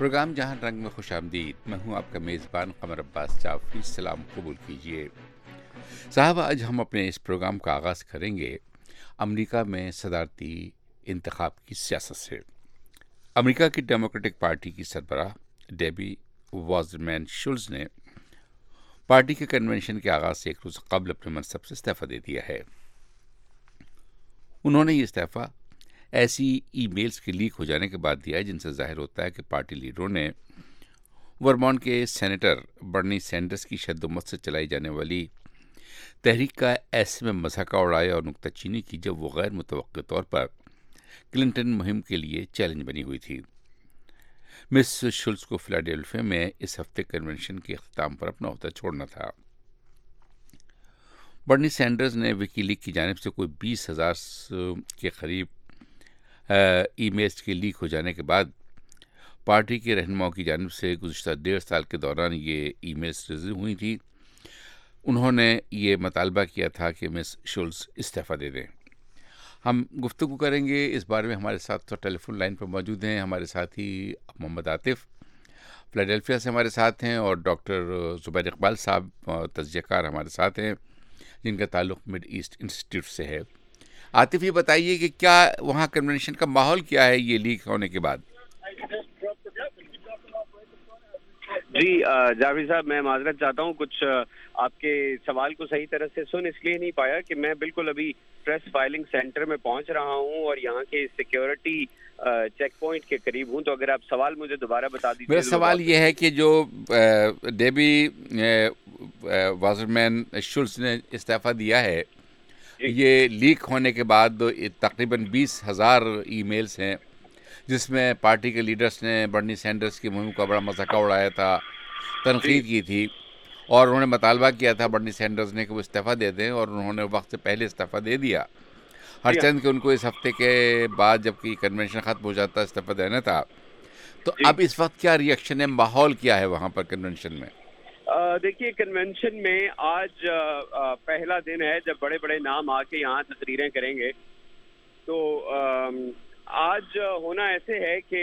Programme جہاں رنگ میں خوش آمدید. میں ہوں آپ کا میزبان قمر عباس جعفری. سلام قبول کیجیے. صاحب، آج ہم اپنے اس پروگرام کا آغاز کریں گے امریکہ میں صدارتی انتخاب کی سیاست سے. امریکہ کی ڈیموکریٹک پارٹی کی سربراہ ڈیبی وازرمین شولز نے پارٹی کے کنونشن کے آغاز سے ایک روز قبل اپنے منصب سے استعفیٰ دے دیا ہے. انہوں نے یہ استعفیٰ ایسی ای میلز کے لیک ہو جانے کے بعد دیا ہے جن سے ظاہر ہوتا ہے کہ پارٹی لیڈروں نے ورمونٹ کے سینیٹر برنی سینڈرز کی شد و مت سے چلائی جانے والی تحریک کا ایسے میں مذاق اڑایا اور نکتہ چینی کی جب وہ غیر متوقع طور پر کلنٹن مہم کے لیے چیلنج بنی ہوئی تھی. مس شولز کو فلاڈیلفیا میں اس ہفتے کنونشن کے اختتام پر اپنا عہدہ چھوڑنا تھا. برنی سینڈرز نے وکی لیک کی جانب سے کوئی 20,000 کے قریب ای میلز کے لیک ہو جانے کے بعد پارٹی کے رہنماؤں کی جانب سے گزشتہ 1.5 سال کے دوران یہ ای میلز ریزیو ہوئی تھی. انہوں نے یہ مطالبہ کیا تھا کہ مس شولز استعفیٰ دے دیں. ہم گفتگو کریں گے اس بارے میں. ہمارے ساتھ تو ٹیلی فون لائن پر موجود ہیں ہمارے ساتھی محمد عاطف فلاڈیلفیا سے ہمارے ساتھ ہیں، اور ڈاکٹر زبیر اقبال صاحب تجزیہ کار ہمارے ساتھ ہیں جن کا تعلق مڈ ایسٹ انسٹیٹیوٹ سے ہے. عاطف، یہ بتائیے کہ کیا وہاں کنونشن کا ماحول کیا ہے یہ لیک ہونے کے بعد؟ جی جاوید صاحب، میں معذرت چاہتا ہوں، کچھ آپ کے سوال کو صحیح طرح سے سن اس لیے نہیں پایا کہ میں بالکل ابھی پریس فائلنگ سینٹر میں پہنچ رہا ہوں اور یہاں کے سیکیورٹی چیک پوائنٹ کے قریب ہوں. تو اگر آپ سوال مجھے دوبارہ بتا دیجیے. میرا سوال یہ ہے کہ جو ڈیبی وازرمین شولز نے استعفیٰ دیا ہے، یہ لیک ہونے کے بعد تقریباً 20,000 ای میلز ہیں جس میں پارٹی کے لیڈرز نے برنی سینڈرز کی مہم کا بڑا مذاق اڑایا تھا، تنقید کی تھی، اور انہوں نے مطالبہ کیا تھا برنی سینڈرز نے کہ وہ استعفیٰ دے دیں، اور انہوں نے وقت سے پہلے استعفیٰ دے دیا. ہرچند کہ ان کو اس ہفتے کے بعد جب کہ کنونشن ختم ہو جاتا استعفیٰ دینا تھا. تو اب اس وقت کیا ریئیکشن ہے، ماحول کیا ہے وہاں پر کنونشن میں؟ دیکھیے، کنونشن میں آج پہلا دن ہے جب بڑے بڑے نام آ کے یہاں تقریریں کریں گے. تو آج ہونا ایسے ہے کہ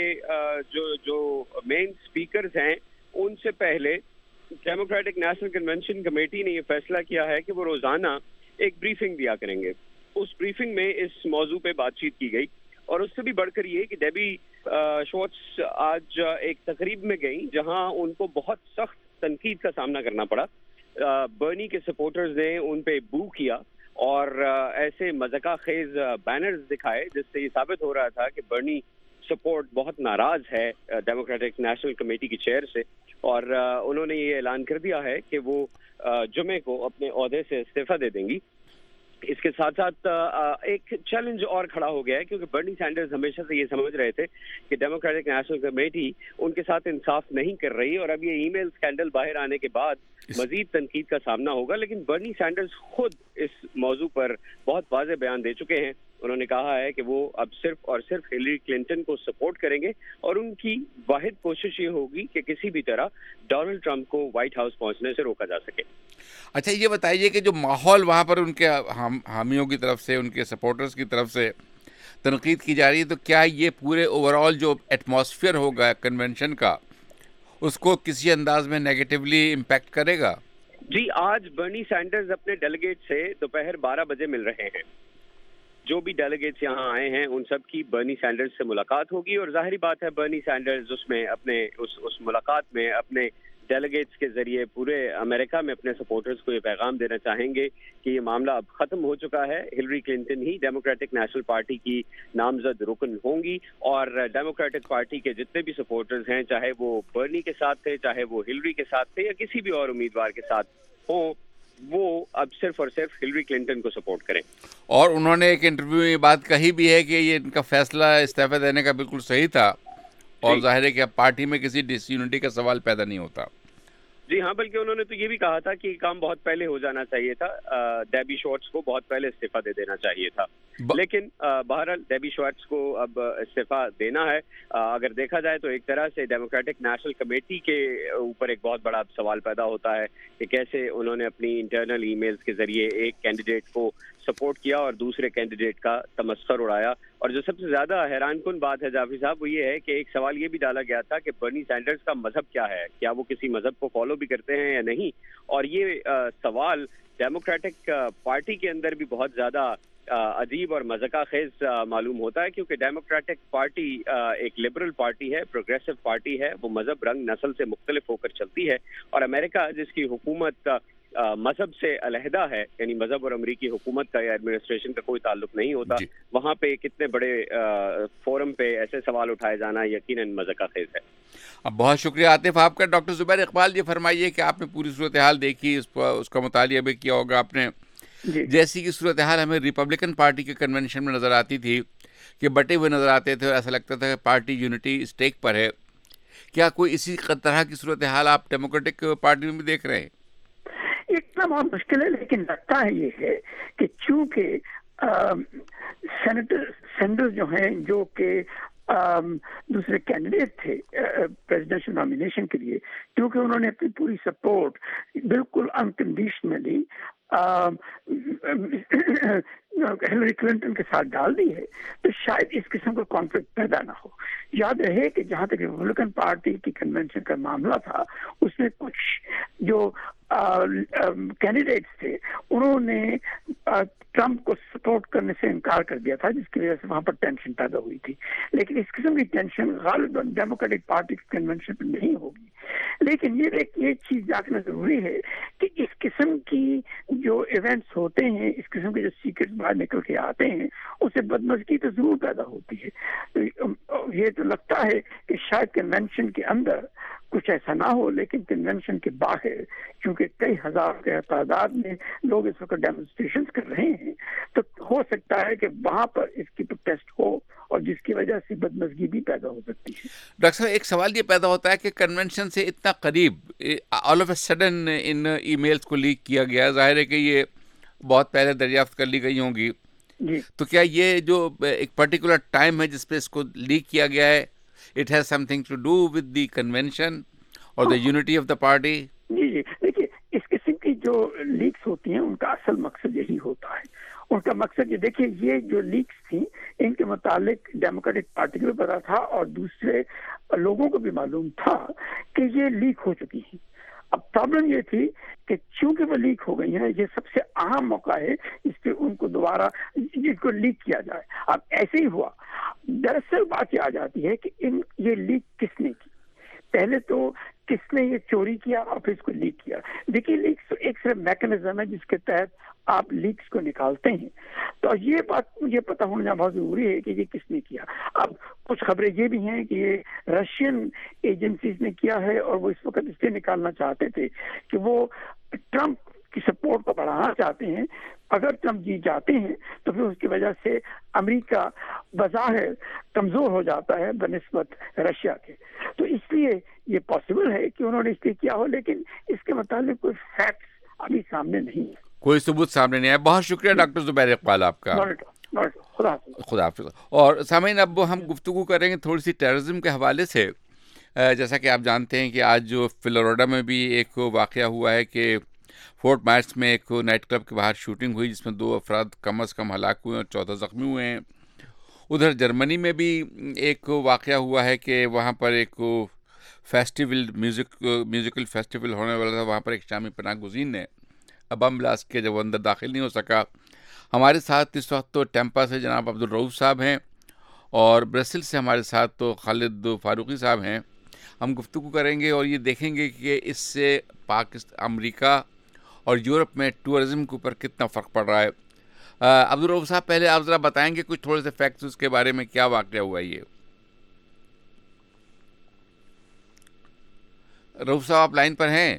جو مین سپیکرز ہیں ان سے پہلے ڈیموکریٹک نیشنل کنونشن کمیٹی نے یہ فیصلہ کیا ہے کہ وہ روزانہ ایک بریفنگ دیا کریں گے. اس بریفنگ میں اس موضوع پہ بات چیت کی گئی، اور اس سے بھی بڑھ کر یہ کہ ڈیبی شولز آج ایک تقریب میں گئیں جہاں ان کو بہت سخت تنقید کا سامنا کرنا پڑا. برنی کے سپورٹرز نے ان پہ بو کیا اور ایسے مذاق خیز بینرز دکھائے جس سے یہ ثابت ہو رہا تھا کہ برنی سپورٹ بہت ناراض ہے ڈیموکریٹک نیشنل کمیٹی کی چیئر سے، اور انہوں نے یہ اعلان کر دیا ہے کہ وہ جمعے کو اپنے عہدے سے استعفیٰ دے دیں گی. اس کے ساتھ ساتھ ایک چیلنج اور کھڑا ہو گیا ہے کیونکہ برنی سینڈرز ہمیشہ سے یہ سمجھ رہے تھے کہ ڈیموکریٹک نیشنل کمیٹی ان کے ساتھ انصاف نہیں کر رہی، اور اب یہ ای میل اسکینڈل باہر آنے کے بعد مزید تنقید کا سامنا ہوگا. لیکن برنی سینڈرز خود اس موضوع پر بہت واضح بیان دے چکے ہیں. انہوں نے کہا ہے کہ وہ اب صرف اور صرف ہلری کلنٹن کو سپورٹ کریں گے، اور ان کی واحد کوشش یہ ہوگی کہ کسی بھی طرح ڈونلڈ ٹرمپ کو وائٹ ہاؤس پہنچنے سے روکا جا سکے. اچھا، یہ بتائیے کہ جو ماحول وہاں پر ان کے حامیوں کی طرف سے، ان کے سپورٹرز کی طرف سے تنقید کی جا رہی ہے، تو کیا یہ پورے اوور آل جو ایٹماسفیئر ہوگا کنونشن کا اس کو کسی انداز میں نیگیٹیولی امپیکٹ کرے گا؟ جی، آج برنی سینڈرز اپنے ڈیلیگیٹ سے دوپہر 12 بجے مل رہے ہیں. جو بھی ڈیلیگیٹس یہاں آئے ہیں ان سب کی برنی سینڈرز سے ملاقات ہوگی، اور ظاہری بات ہے برنی سینڈرز اس میں اپنے اس ملاقات میں اپنے ڈیلیگیٹس کے ذریعے پورے امریکہ میں اپنے سپورٹرز کو یہ پیغام دینا چاہیں گے کہ یہ معاملہ اب ختم ہو چکا ہے. ہلری کلنٹن ہی ڈیموکریٹک نیشنل پارٹی کی نامزد رکن ہوں گی، اور ڈیموکریٹک پارٹی کے جتنے بھی سپورٹرز ہیں، چاہے وہ برنی کے ساتھ تھے، چاہے وہ ہلری کے ساتھ تھے، یا کسی بھی اور امیدوار کے ساتھ ہوں، وہ اب صرف اور صرف ہلری کلنٹن کو سپورٹ کریں. اور انہوں نے ایک انٹرویو میں یہ بات کہی بھی ہے کہ یہ ان کا فیصلہ استعفیٰ دینے کا بالکل صحیح تھا، اور ظاہر ہے کہ اب پارٹی میں کسی ڈس یونٹی کا سوال پیدا نہیں ہوتا. جی ہاں، بلکہ انہوں نے تو یہ بھی کہا تھا کہ یہ کام بہت پہلے ہو جانا چاہیے تھا، ڈیبی شولز کو بہت پہلے استعفیٰ دے دینا چاہیے تھا. لیکن بہرحال ڈیبی شولز کو اب استعفیٰ دینا ہے. اگر دیکھا جائے تو ایک طرح سے ڈیموکریٹک نیشنل کمیٹی کے اوپر ایک بہت بڑا سوال پیدا ہوتا ہے کہ کیسے انہوں نے اپنی انٹرنل ای میلز کے ذریعے ایک کینڈیڈیٹ کو سپورٹ کیا اور دوسرے کینڈیڈیٹ کا تمسخر اڑایا. اور جو سب سے زیادہ حیران کن بات ہے جعفری صاحب وہ یہ ہے کہ ایک سوال یہ بھی ڈالا گیا تھا کہ برنی سینڈرز کا مذہب کیا ہے, کیا وہ کسی مذہب کو فالو بھی کرتے ہیں یا نہیں, اور یہ سوال ڈیموکریٹک پارٹی کے اندر بھی بہت زیادہ عجیب اور مذاقہ خیز معلوم ہوتا ہے, کیونکہ ڈیموکریٹک پارٹی ایک لبرل پارٹی ہے, پروگریسو پارٹی ہے, وہ مذہب رنگ نسل سے مختلف ہو کر چلتی ہے, اور امریکہ جس کی حکومت مذہب سے علیحدہ ہے, یعنی مذہب اور امریکی حکومت کا یا ایڈمنسٹریشن کا کوئی تعلق نہیں ہوتا, وہاں پہ کتنے بڑے فورم پہ ایسے سوال اٹھائے جانا یقیناً مذاقہ خیز ہے. اب بہت شکریہ عاطف آپ کا. ڈاکٹر زبیر اقبال, یہ فرمائیے کہ آپ نے پوری صورتحال دیکھی, اس کا مطالعہ بھی کیا ہوگا آپ نے. جیسی کی صورتحال ہمیں ریپبلکن پارٹی کے کنونشن میں نظر آتی تھی کہ بٹے ہوئے نظر آتے تھے اور ایسا لگتا تھا کہ پارٹی یونٹی اسٹیک پر ہے, کیا کوئی اسی طرح کی صورتحال آپ ڈیموکریٹک پارٹی میں بھی دیکھ رہے ہیں؟ اتنا بہت مشکل ہے, لیکن لگتا ہے یہ ہے کہ چونکہ سینیٹر سینڈرز جو ہیں, جو کہ دوسرے کینڈیڈیٹ تھے پریزیڈنشل نامینیشن کے لیے, کیونکہ انہوں نے اپنی پوری سپورٹ بالکل انکنڈیشنلی ہلری کلنٹن کے ساتھ ڈال دی ہے, تو شاید اس قسم کا کانفلکٹ پیدا نہ ہو. یاد رہے کہ جہاں تک ریپبلکن پارٹی کی کنونشن کا معاملہ تھا, اس میں کچھ جو کینڈیڈیٹس تھے انہوں نے ٹرمپ کو سپورٹ کرنے سے انکار کر دیا تھا, جس کی وجہ سے وہاں پر ٹینشن پیدا ہوئی تھی. لیکن اس قسم کی ٹینشن غالباً ڈیموکریٹک پارٹی کی کنونشن پہ نہیں ہوگی. لیکن یہ چیز جاننا ضروری ہے کہ اس قسم کی جو ایونٹس ہوتے ہیں, اس قسم کے جو سیکرٹس باہر نکل کے آتے ہیں, اسے بدمزگی تو ضرور پیدا ہوتی ہے. یہ تو لگتا ہے کہ شاید کنونشن کے اندر کچھ ایسا نہ ہو, لیکن کنونشن کے باہر کیونکہ کئی ہزار کے تعداد میں لوگ اس وقت ڈیمونسٹریشن کر رہے ہیں, تو ہو سکتا ہے کہ وہاں پر اس کی پروٹیسٹ ہو اور جس کی وجہ سے بدمزگی بھی پیدا ہو سکتی ہے. ڈاکٹر صاحب, ایک سوال یہ پیدا ہوتا ہے کہ کنونشن سے اتنا قریب آل آف اے سڈن ان ای میلز کو لیک کیا گیا, ظاہر ہے کہ یہ بہت پہلے دریافت کر لی گئی ہوں گی, تو کیا یہ جو ایک پرٹیکولر ٹائم ہے جس پہ اس کو لیک کیا گیا ہے, it has something to do with the convention اور the unity of the party? جی دیکھیے, اس قسم کی جو لیکس ہوتی ہیں ان کا اصل مقصد یہی ہوتا ہے. ان کا مقصد یہ, دیکھیے یہ جو لیکس تھیں ان کے متعلق ڈیموکریٹک پارٹی کو بھی پتا تھا اور دوسرے لوگوں کو بھی معلوم تھا کہ یہ لیک ہو چکی ہیں. اب پرابلم یہ تھی کہ چونکہ وہ لیک ہو گئی ہیں, یہ سب سے اہم موقع ہے اس پہ ان کو دوبارہ جن کو لیک کیا جائے. اب ایسے ہی ہوا. دراصل بات یہ آ جاتی ہے کہ یہ لیک کس نے کی. پہلے تو کس نے یہ چوری کیا اور پھر اس کو لیک کیا. دیکھیے لیکس ایک صرف میکنزم ہے جس کے تحت آپ لیکس کو نکالتے ہیں, تو یہ بات مجھے پتہ ہونا بہت ضروری ہے کہ یہ کس نے کیا. اب کچھ خبریں یہ بھی ہیں کہ یہ رشین ایجنسیز نے کیا ہے, اور وہ اس وقت اس لیے نکالنا چاہتے تھے کہ وہ ٹرمپ کی سپورٹ کو بڑھانا چاہتے ہیں. اگر ٹرمپ جیت جاتے ہیں تو پھر اس کی وجہ سے امریکہ بظاہر کمزور ہو جاتا ہے بنسبت رشیا کے. تو اس لیے یہ پاسبل ہے کہ انہوں نے اس لیے کیا ہو, لیکن اس کے متعلق کوئی فیکٹس ابھی سامنے نہیں ہے, کوئی ثبوت سامنے نہیں ہے. بہت شکریہ ڈاکٹر زبیر اقبال آپ کا. خدا حافظ. اور سامعین, اب ہم گفتگو کریں گے تھوڑی سی ٹیررزم کے حوالے سے. جیسا کہ آپ جانتے ہیں کہ آج جو فلوریڈا میں بھی ایک واقعہ ہوا ہے کہ فورٹ مائرس میں ایک نائٹ کلب کے باہر شوٹنگ ہوئی جس میں 2 افراد کم از کم ہلاک ہوئے اور 14 زخمی ہوئے ہیں. ادھر جرمنی میں بھی ایک واقعہ ہوا ہے کہ وہاں پر ایک فیسٹیول میوزیکل فیسٹیول ہونے والا تھا, وہاں پر ایک شامی پناہ گزین نے بم بلاسٹ کیا جب وہ اندر داخل نہیں ہو سکا. ہمارے ساتھ اس وقت تو ٹیمپا سے جناب عبدالرؤف صاحب ہیں اور برسل سے ہمارے ساتھ تو خالد فاروقی صاحب ہیں. ہم گفتگو کریں گے اور یہ دیکھیں گے کہ اس سے امریکہ اور یورپ میں ٹورزم کے اوپر کتنا فرق پڑ رہا ہے. عبدالرؤف صاحب, پہلے آپ ذرا بتائیں گے کچھ تھوڑے سے فیکٹس اس کے بارے میں, کیا واقعہ ہوا یہ؟ رؤف صاحب آپ لائن پر ہیں؟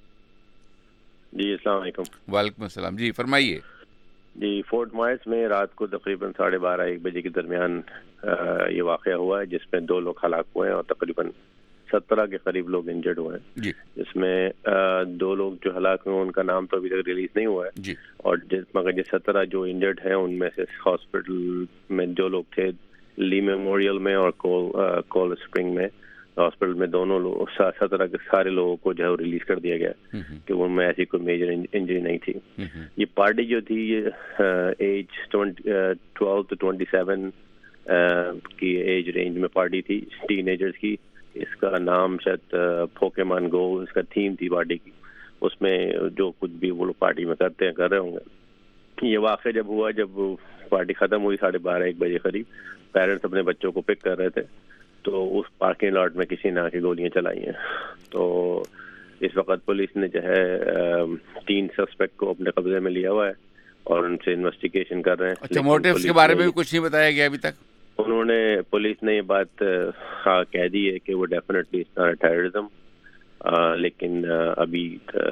جی السلام علیکم. وعلیکم السلام, جی فرمائیے. جی فورٹ مائرس میں رات کو تقریباً 12:30-1 بجے کے درمیان یہ واقعہ ہوا ہے جس میں 2 لوگ ہلاک ہوئے ہیں اور تقریباً 17 کے قریب لوگ انجرڈ ہوئے ہیں. جی. جس میں 2 لوگ جو ہلاک ہوئے ان کا نام تو ابھی تک ریلیز نہیں ہوا ہے. جی. اور مگر جو 17 جو انجرڈ ہیں ان میں سے ہاسپٹل میں جو لوگ تھے لی میموریل میں اور کول اسپرنگ میں ہاسپٹل میں, دونوں لوگ 17 کے سارے لوگوں کو جو ہے ریلیز کر دیا گیا کہ ان میں ایسی کوئی میجر انجری نہیں تھی. یہ پارٹی جو تھی یہ ایج 12 to 27 کی ایج رینج میں پارٹی تھی ٹین ایجرز کی. اس کا نام شاید پوکیمان گو اس کا تھیم تھی پارٹی کی. اس میں جو کچھ بھی وہ لوگ پارٹی میں کرتے ہیں کر رہے ہوں گے. یہ واقعہ جب ہوا, جب پارٹی ختم ہوئی 12:30-1 بجے قریب, پیرنٹس اپنے بچوں کو پک کر رہے تھے تو اس پارکنگ لاٹ میں کسی نے آ کے گولیاں چلائی ہیں. تو اس وقت پولیس نے جو ہے 3 سسپیکٹ کو اپنے قبضے میں لیا ہوا ہے اور ان سے انویسٹیگیشن کر رہے ہیں. اچھا, موٹیوز کے بارے میں بھی کچھ نہیں بتایا گیا ابھی تک؟ انہوں نے, پولیس نے یہ بات کہہ دی ہے کہ وہ ڈیفینیٹلی ٹیررزم, لیکن ابھی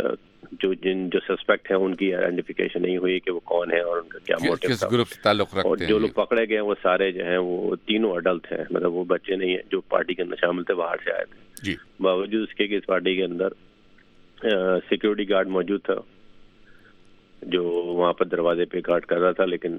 جو سسپیکٹ ہیں ان کی آئیڈینٹیفیکیشن نہیں ہوئی کہ وہ کون ہے اور ان کا کیا موٹیو کس گروپ سے تعلق رکھتے ہیں. اور جو لوگ پکڑے گئے وہ سارے جو ہیں وہ تینوں اڈلٹ ہیں, مطلب وہ بچے نہیں ہیں جو پارٹی کے اندر شامل تھے, باہر سے آئے تھے جی. باوجود اس کے کہ اس پارٹی کے اندر سیکورٹی گارڈ موجود تھا جو وہاں پر دروازے پہ گارڈ کر رہا تھا, لیکن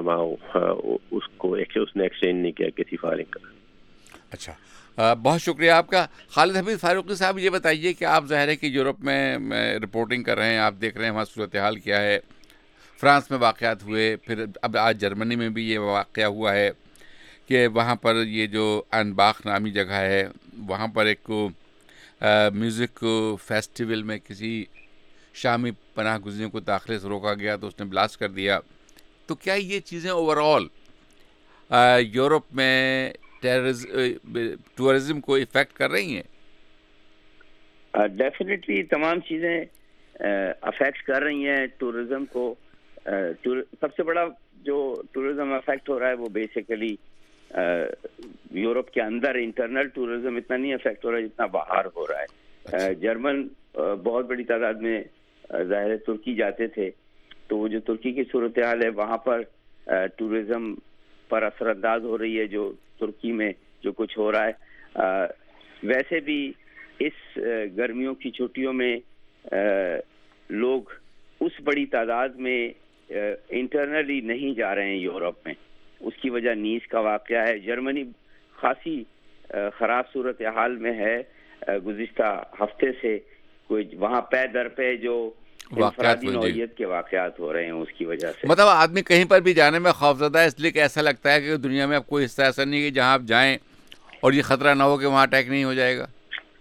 اس نے ایکسچینج نہیں کیا کسی فائرنگ کا. اچھا, بہت شکریہ آپ کا. خالد حمید فاروقی صاحب, یہ بتائیے کہ آپ ظاہر ہے کہ یورپ میں رپورٹنگ کر رہے ہیں, آپ دیکھ رہے ہیں وہاں صورتحال کیا ہے. فرانس میں واقعات ہوئے, پھر اب آج جرمنی میں بھی یہ واقعہ ہوا ہے کہ وہاں پر یہ جو انباخ نامی جگہ ہے وہاں پر ایک میوزک فیسٹیول میں کسی شامی پناہ گزینوں کو داخلے سے روکا گیا تو اس نے بلاسٹ کر دیا. تو کیا یہ چیزیں اوور آل یورپ میں ٹورزم کو افیکٹ کر رہی ہیں؟ ڈیفینیٹلی تمام چیزیں افیکٹ کر رہی ہیں ٹورزم کو. سب سے بڑا جو ٹورزم افیکٹ ہو رہا ہے وہ بیسیکلی یورپ کے اندر انٹرنل ٹورزم اتنا نہیں افیکٹ ہو رہا ہے جتنا باہر ہو رہا ہے. جرمن بہت بڑی تعداد میں ظاہر ترکی جاتے تھے, تو وہ جو ترکی کی صورتحال ہے وہاں پر ٹورزم پر اثر انداز ہو رہی ہے جو ترکی میں جو کچھ ہو رہا ہے. ویسے بھی اس گرمیوں کی چھٹیوں میں لوگ اس بڑی تعداد میں انٹرنلی نہیں جا رہے ہیں یورپ میں. اس کی وجہ نیز کا واقعہ ہے. جرمنی خاصی خراب صورتحال میں ہے. گزشتہ ہفتے سے کوئی وہاں پے در پہ جو انفرادی نوعیت کے واقعات ہو رہے ہیں اس کی وجہ سے, مطلب آدمی کہیں پر بھی جانے میں خوفزدہ ہے, اس لیے کہ ایسا لگتا ہے کہ دنیا میں اب کوئی حصہ ایسا نہیں ہے کہ جہاں آپ جائیں اور یہ خطرہ نہ ہو کہ وہاں اٹیک نہیں ہو جائے گا.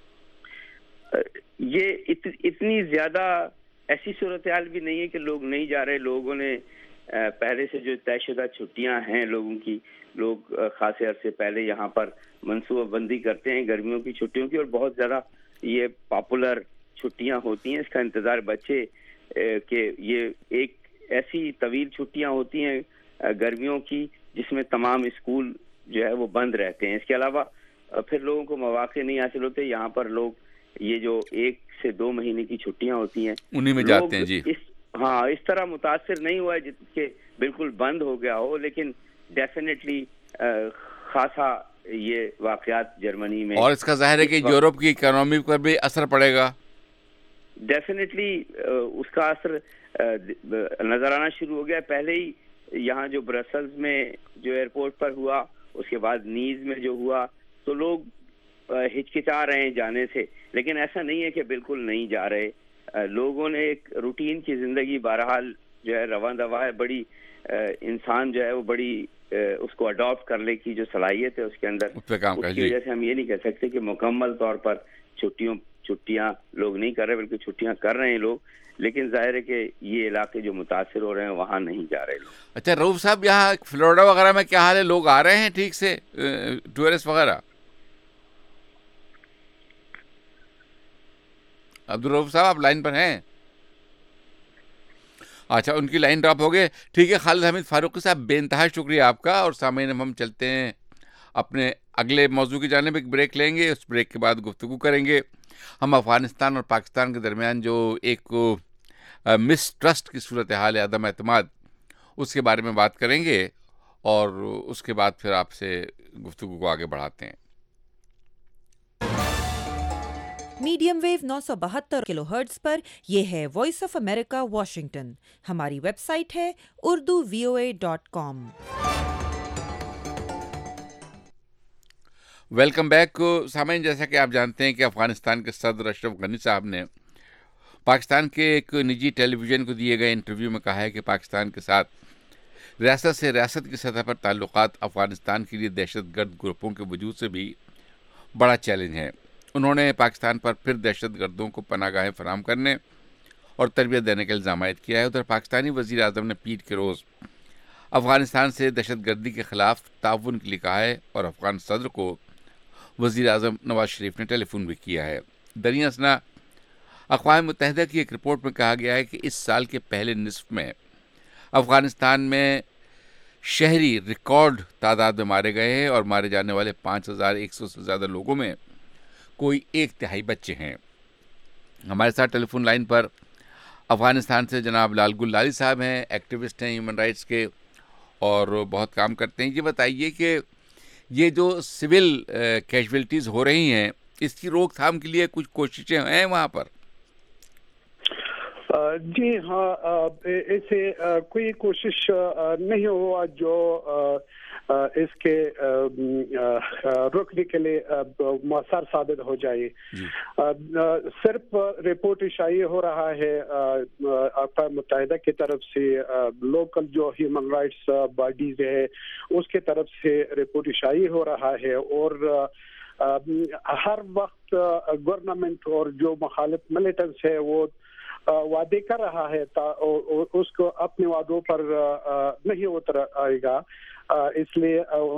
یہ اتنی زیادہ ایسی صورتحال بھی نہیں ہے کہ لوگ نہیں جا رہے. لوگوں نے پہلے سے جو طے شدہ چھٹیاں ہیں لوگوں کی, لوگ خاصے عرصے پہلے یہاں پر منصوبہ بندی کرتے ہیں گرمیوں کی چھٹیوں کی, اور بہت زیادہ یہ پاپولر چھٹیاں ہوتی ہیں. اس کا انتظار بچے کہ یہ ایک ایسی طویل چھٹیاں ہوتی ہیں گرمیوں کی جس میں تمام اسکول جو ہے وہ بند رہتے ہیں. اس کے علاوہ پھر لوگوں کو مواقع نہیں حاصل ہوتے. یہاں پر لوگ یہ جو 1 سے 2 مہینے کی چھٹیاں ہوتی ہیں انہیں میں جاتے ہیں. جی ہاں, اس طرح متاثر نہیں ہوا ہے جس کے بالکل بند ہو گیا ہو, لیکن ڈیفینیٹلی خاصا یہ واقعات جرمنی میں, اور اس کا ظاہر ہے کہ یورپ کی اکانومی پر بھی اثر پڑے گا. ڈیفینیٹلی اس کا اثر نظر آنا شروع ہو گیا. پہلے ہی یہاں جو برسلز میں جو ایئرپورٹ پر ہوا, اس کے بعد نیز میں جو ہوا, تو لوگ ہچکچا رہے ہیں جانے سے, لیکن ایسا نہیں ہے کہ بالکل نہیں جا رہے. لوگوں نے ایک روٹین کی زندگی بہرحال جو ہے رواں دوا ہے. بڑی انسان جو ہے وہ بڑی اس کو اڈاپٹ کرنے کی جو صلاحیت ہے اس کے اندر, اس کی وجہ سے ہم یہ نہیں کہہ سکتے کہ مکمل طور پر چھٹیاں لوگ نہیں کر رہے, بلکہ چھٹیاں کر رہے ہیں لوگ, لیکن ظاہر ہے کہ یہ علاقے جو متاثر ہو رہے ہیں وہاں نہیں جا رہے لوگ. اچھا رؤوف صاحب, یہاں فلوریڈا وغیرہ میں کیا حال ہے؟ لوگ آ رہے ہیں ٹھیک سے ٹورسٹ وغیرہ؟ عبدالرؤوف صاحب آپ لائن پر ہیں؟ اچھا, ان کی لائن ڈراپ ہو گئے. ٹھیک ہے خالد حمید فاروقی صاحب, بے انتہا شکریہ آپ کا. اور سامعین ہم چلتے ہیں اپنے اگلے موضوع کی جانب, ایک بریک لیں گے, اس بریک کے بعد گفتگو کریں گے. ہم افغانستان اور پاکستان کے درمیان جو ایک مسٹرسٹ کی صورتحال ہے, عدم اعتماد, اس کے بارے میں بات کریں گے, اور اس کے بعد پھر آپ سے گفتگو کو آگے بڑھاتے ہیں. میڈیم ویو 972 کلو ہرٹز پر یہ ہے وائس آف امریکہ واشنگٹن. ہماری ویب سائٹ ہے urduvoa.com. ویلکم بیک سامعین. جیسا کہ آپ جانتے ہیں کہ افغانستان کے صدر اشرف غنی صاحب نے پاکستان کے ایک نجی ٹیلی ویژن کو دیے گئے انٹرویو میں کہا ہے کہ پاکستان کے ساتھ ریاست سے ریاست کی سطح پر تعلقات افغانستان کے لیے دہشت گرد گروپوں کے وجود سے بھی بڑا چیلنج ہے. انہوں نے پاکستان پر پھر دہشت گردوں کو پناہ گاہیں فراہم کرنے اور تربیت دینے کا الزام عائد کیا ہے. ادھر پاکستانی وزیر اعظم نے پیٹ کے روز افغانستان سے دہشت گردی کے خلاف تعاون کے لیے کہا ہے اور افغان صدر کو وزیر اعظم نواز شریف نے ٹیلی فون بھی کیا ہے. دریں اثنا اقوام متحدہ کی ایک رپورٹ میں کہا گیا ہے کہ اس سال کے پہلے نصف میں افغانستان میں شہری ریکارڈ تعداد میں مارے گئے ہیں اور مارے جانے والے 5100 سے زیادہ لوگوں میں کوئی 1/3 بچے ہیں. ہمارے ساتھ ٹیلی فون لائن پر افغانستان سے جناب لال گل لالی صاحب ہیں، ایکٹیوسٹ ہیں ہیومن رائٹس کے اور بہت کام کرتے ہیں. یہ بتائیے کہ یہ جو سول کیجویلٹیز ہو رہی ہیں اس کی روک تھام کے لیے کچھ کوششیں ہیں وہاں پر؟ جی ہاں، ایسے کوئی کوشش نہیں ہوا جو اس کے روکنے کے لیے مؤثر ثابت ہو جائے. صرف رپورٹ شائع ہو رہا ہے اقوام متحدہ کی طرف سے، لوکل جو ہیومن رائٹس باڈیز ہے اس کے طرف سے رپورٹ شائع ہو رہا ہے، اور ہر وقت گورنمنٹ اور جو مخالف ملیٹنٹس ہے وہ وعدے کر رہا ہے اس کو اپنے وعدوں پر نہیں اتر آئے گا. اس لیے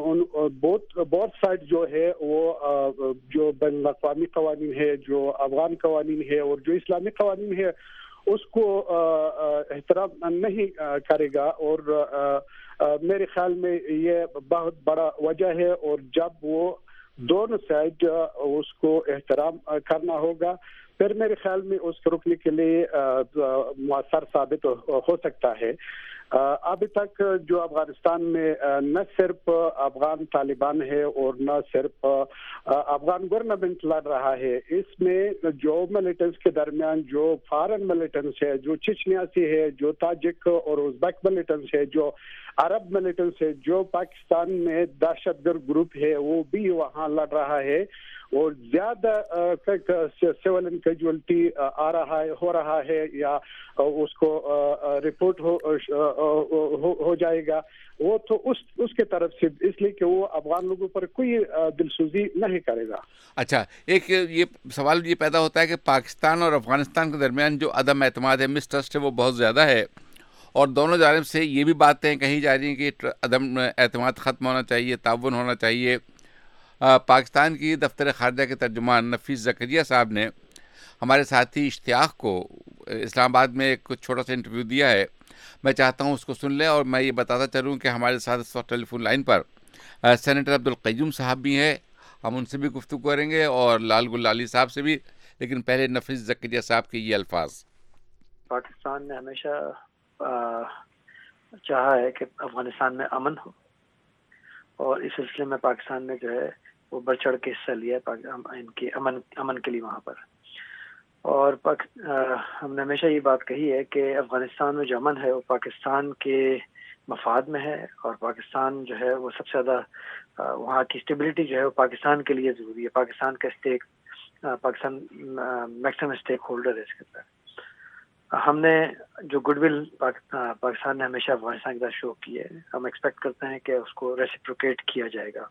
بہت سائڈ جو ہے وہ جو بین الاقوامی قوانین ہے، جو افغان قوانین ہے اور جو اسلامی قوانین ہے اس کو احترام نہیں کرے گا. اور میرے خیال میں یہ بہت بڑا وجہ ہے، اور جب وہ دونوں سائڈ اس کو احترام کرنا ہوگا پھر میرے خیال میں اس کو روکنے کے لیے مؤثر ثابت ہو سکتا ہے. ابھی تک جو افغانستان میں نہ صرف افغان طالبان ہے اور نہ صرف افغان گورنمنٹ لڑ رہا ہے، اس میں جو ملیٹنٹس کے درمیان جو فارن ملیٹنٹس ہے، جو چچنیا سے ہے، جو تاجک اور ازبیک ملیٹنٹس ہے، جو عرب ملیٹنٹس ہے، جو پاکستان میں دہشت گرد گروپ ہے وہ بھی وہاں لڑ رہا ہے، اور زیادہ سیولین کیجویلٹی ہو رہا ہے یا اس کو رپورٹ ہو جائے گا وہ تو اس کے طرف سے، اس لیے کہ وہ افغان لوگوں پر کوئی دلسوزی نہیں کرے گا. اچھا، ایک یہ سوال یہ پیدا ہوتا ہے کہ پاکستان اور افغانستان کے درمیان جو عدم اعتماد ہے، مسٹرسٹ ہے، وہ بہت زیادہ ہے، اور دونوں جانب سے یہ بھی باتیں کہی جا رہی ہیں کہ عدم اعتماد ختم ہونا چاہیے، تعاون ہونا چاہیے. پاکستان کی دفتر خارجہ کے ترجمان نفیس زکریا صاحب نے ہمارے ساتھی اشتیاق کو اسلام آباد میں ایک چھوٹا سا انٹرویو دیا ہے. میں چاہتا ہوں اس کو سن لیں، اور میں یہ بتاتا چلوں کہ ہمارے ساتھ اس وقت ٹیلی فون لائن پر سینیٹر عبدالقیوم صاحب بھی ہیں. ہم ان سے بھی گفتگو کریں گے اور لال گل لالی صاحب سے بھی، لیکن پہلے نفیس زکریا صاحب کے یہ الفاظ. پاکستان نے ہمیشہ چاہا ہے کہ افغانستان میں امن ہو، اور اس سلسلے میں پاکستان نے جو ہے وہ بڑھ چڑھ کے حصہ لیا ان کے امن کے لیے وہاں پر. اور ہم نے ہمیشہ یہ بات کہی ہے کہ افغانستان میں جو امن ہے وہ پاکستان کے مفاد میں ہے، اور پاکستان جو ہے وہ سب سے زیادہ وہاں کی اسٹیبلٹی جو ہے وہ پاکستان کے لیے ضروری ہے. پاکستان کا پاکستان میکسیمم اسٹیک ہولڈر ہے اس کے اندر. ہم نے جو گڈ ول پاکستان نے ہمیشہ افغانستان کے ساتھ شو کی ہے، ہم ایکسپیکٹ کرتے ہیں کہ اس کو ریسیپروکیٹ کیا جائے گا.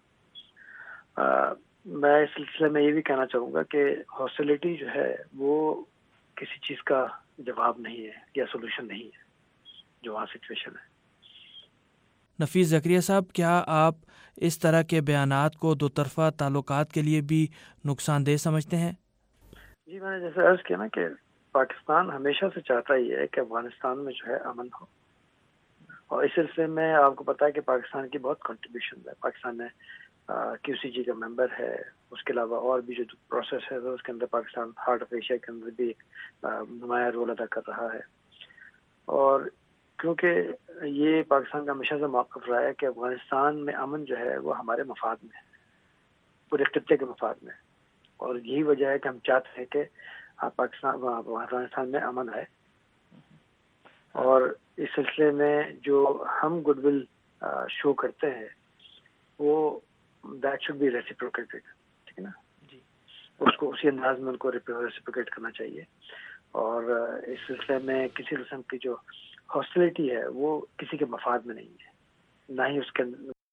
میں اس سلسلے میں یہ بھی کہنا چاہوں گا کہ ہاسٹیلٹی جو ہے وہ کسی چیز کا جواب نہیں ہے یا سولوشن نہیں ہے جو وہاں سچویشن ہے. نفیس زکریا صاحب، کیا آپ اس طرح کے بیانات کو دو طرفہ تعلقات کے لیے بھی نقصان دہ سمجھتے ہیں؟ جی، میں نے جیسے عرض کیا نا کہ پاکستان ہمیشہ سے چاہتا ہی ہے کہ افغانستان میں جو ہے امن ہو، اور اس سلسلے میں آپ کو پتا ہے کہ پاکستان کی بہت کنٹریبیوشن ہے. پاکستان نے QCG کا ممبر ہے، اس کے علاوہ اور بھی جو پروسیس ہے اس کے اندر پاکستان ہارٹ آف ایشیا کے اندر بھی نمایاں رول ادا کر رہا ہے. اور کیونکہ یہ پاکستان کا ہمیشہ سے موقف رہا ہے کہ افغانستان میں امن جو ہے وہ ہمارے مفاد میں ہے، پورے خطے کے مفاد میں، اور یہی وجہ ہے کہ ہم چاہتے ہیں کہ افغانستان میں امن آئے. اور اس سلسلے میں جو ہم گڈ ول شو کرتے ہیں وہ دیٹ شوڈ بی ریسیپروکیٹڈ، ٹھیک ہے نا جی، اس کو اسی انداز میں ان کو ریسیپروکیٹ کرنا چاہیے. اور اس سلسلے میں کسی قسم کی جو ہاسٹیلٹی ہے وہ کسی کے مفاد میں نہیں ہے. ना ही उसके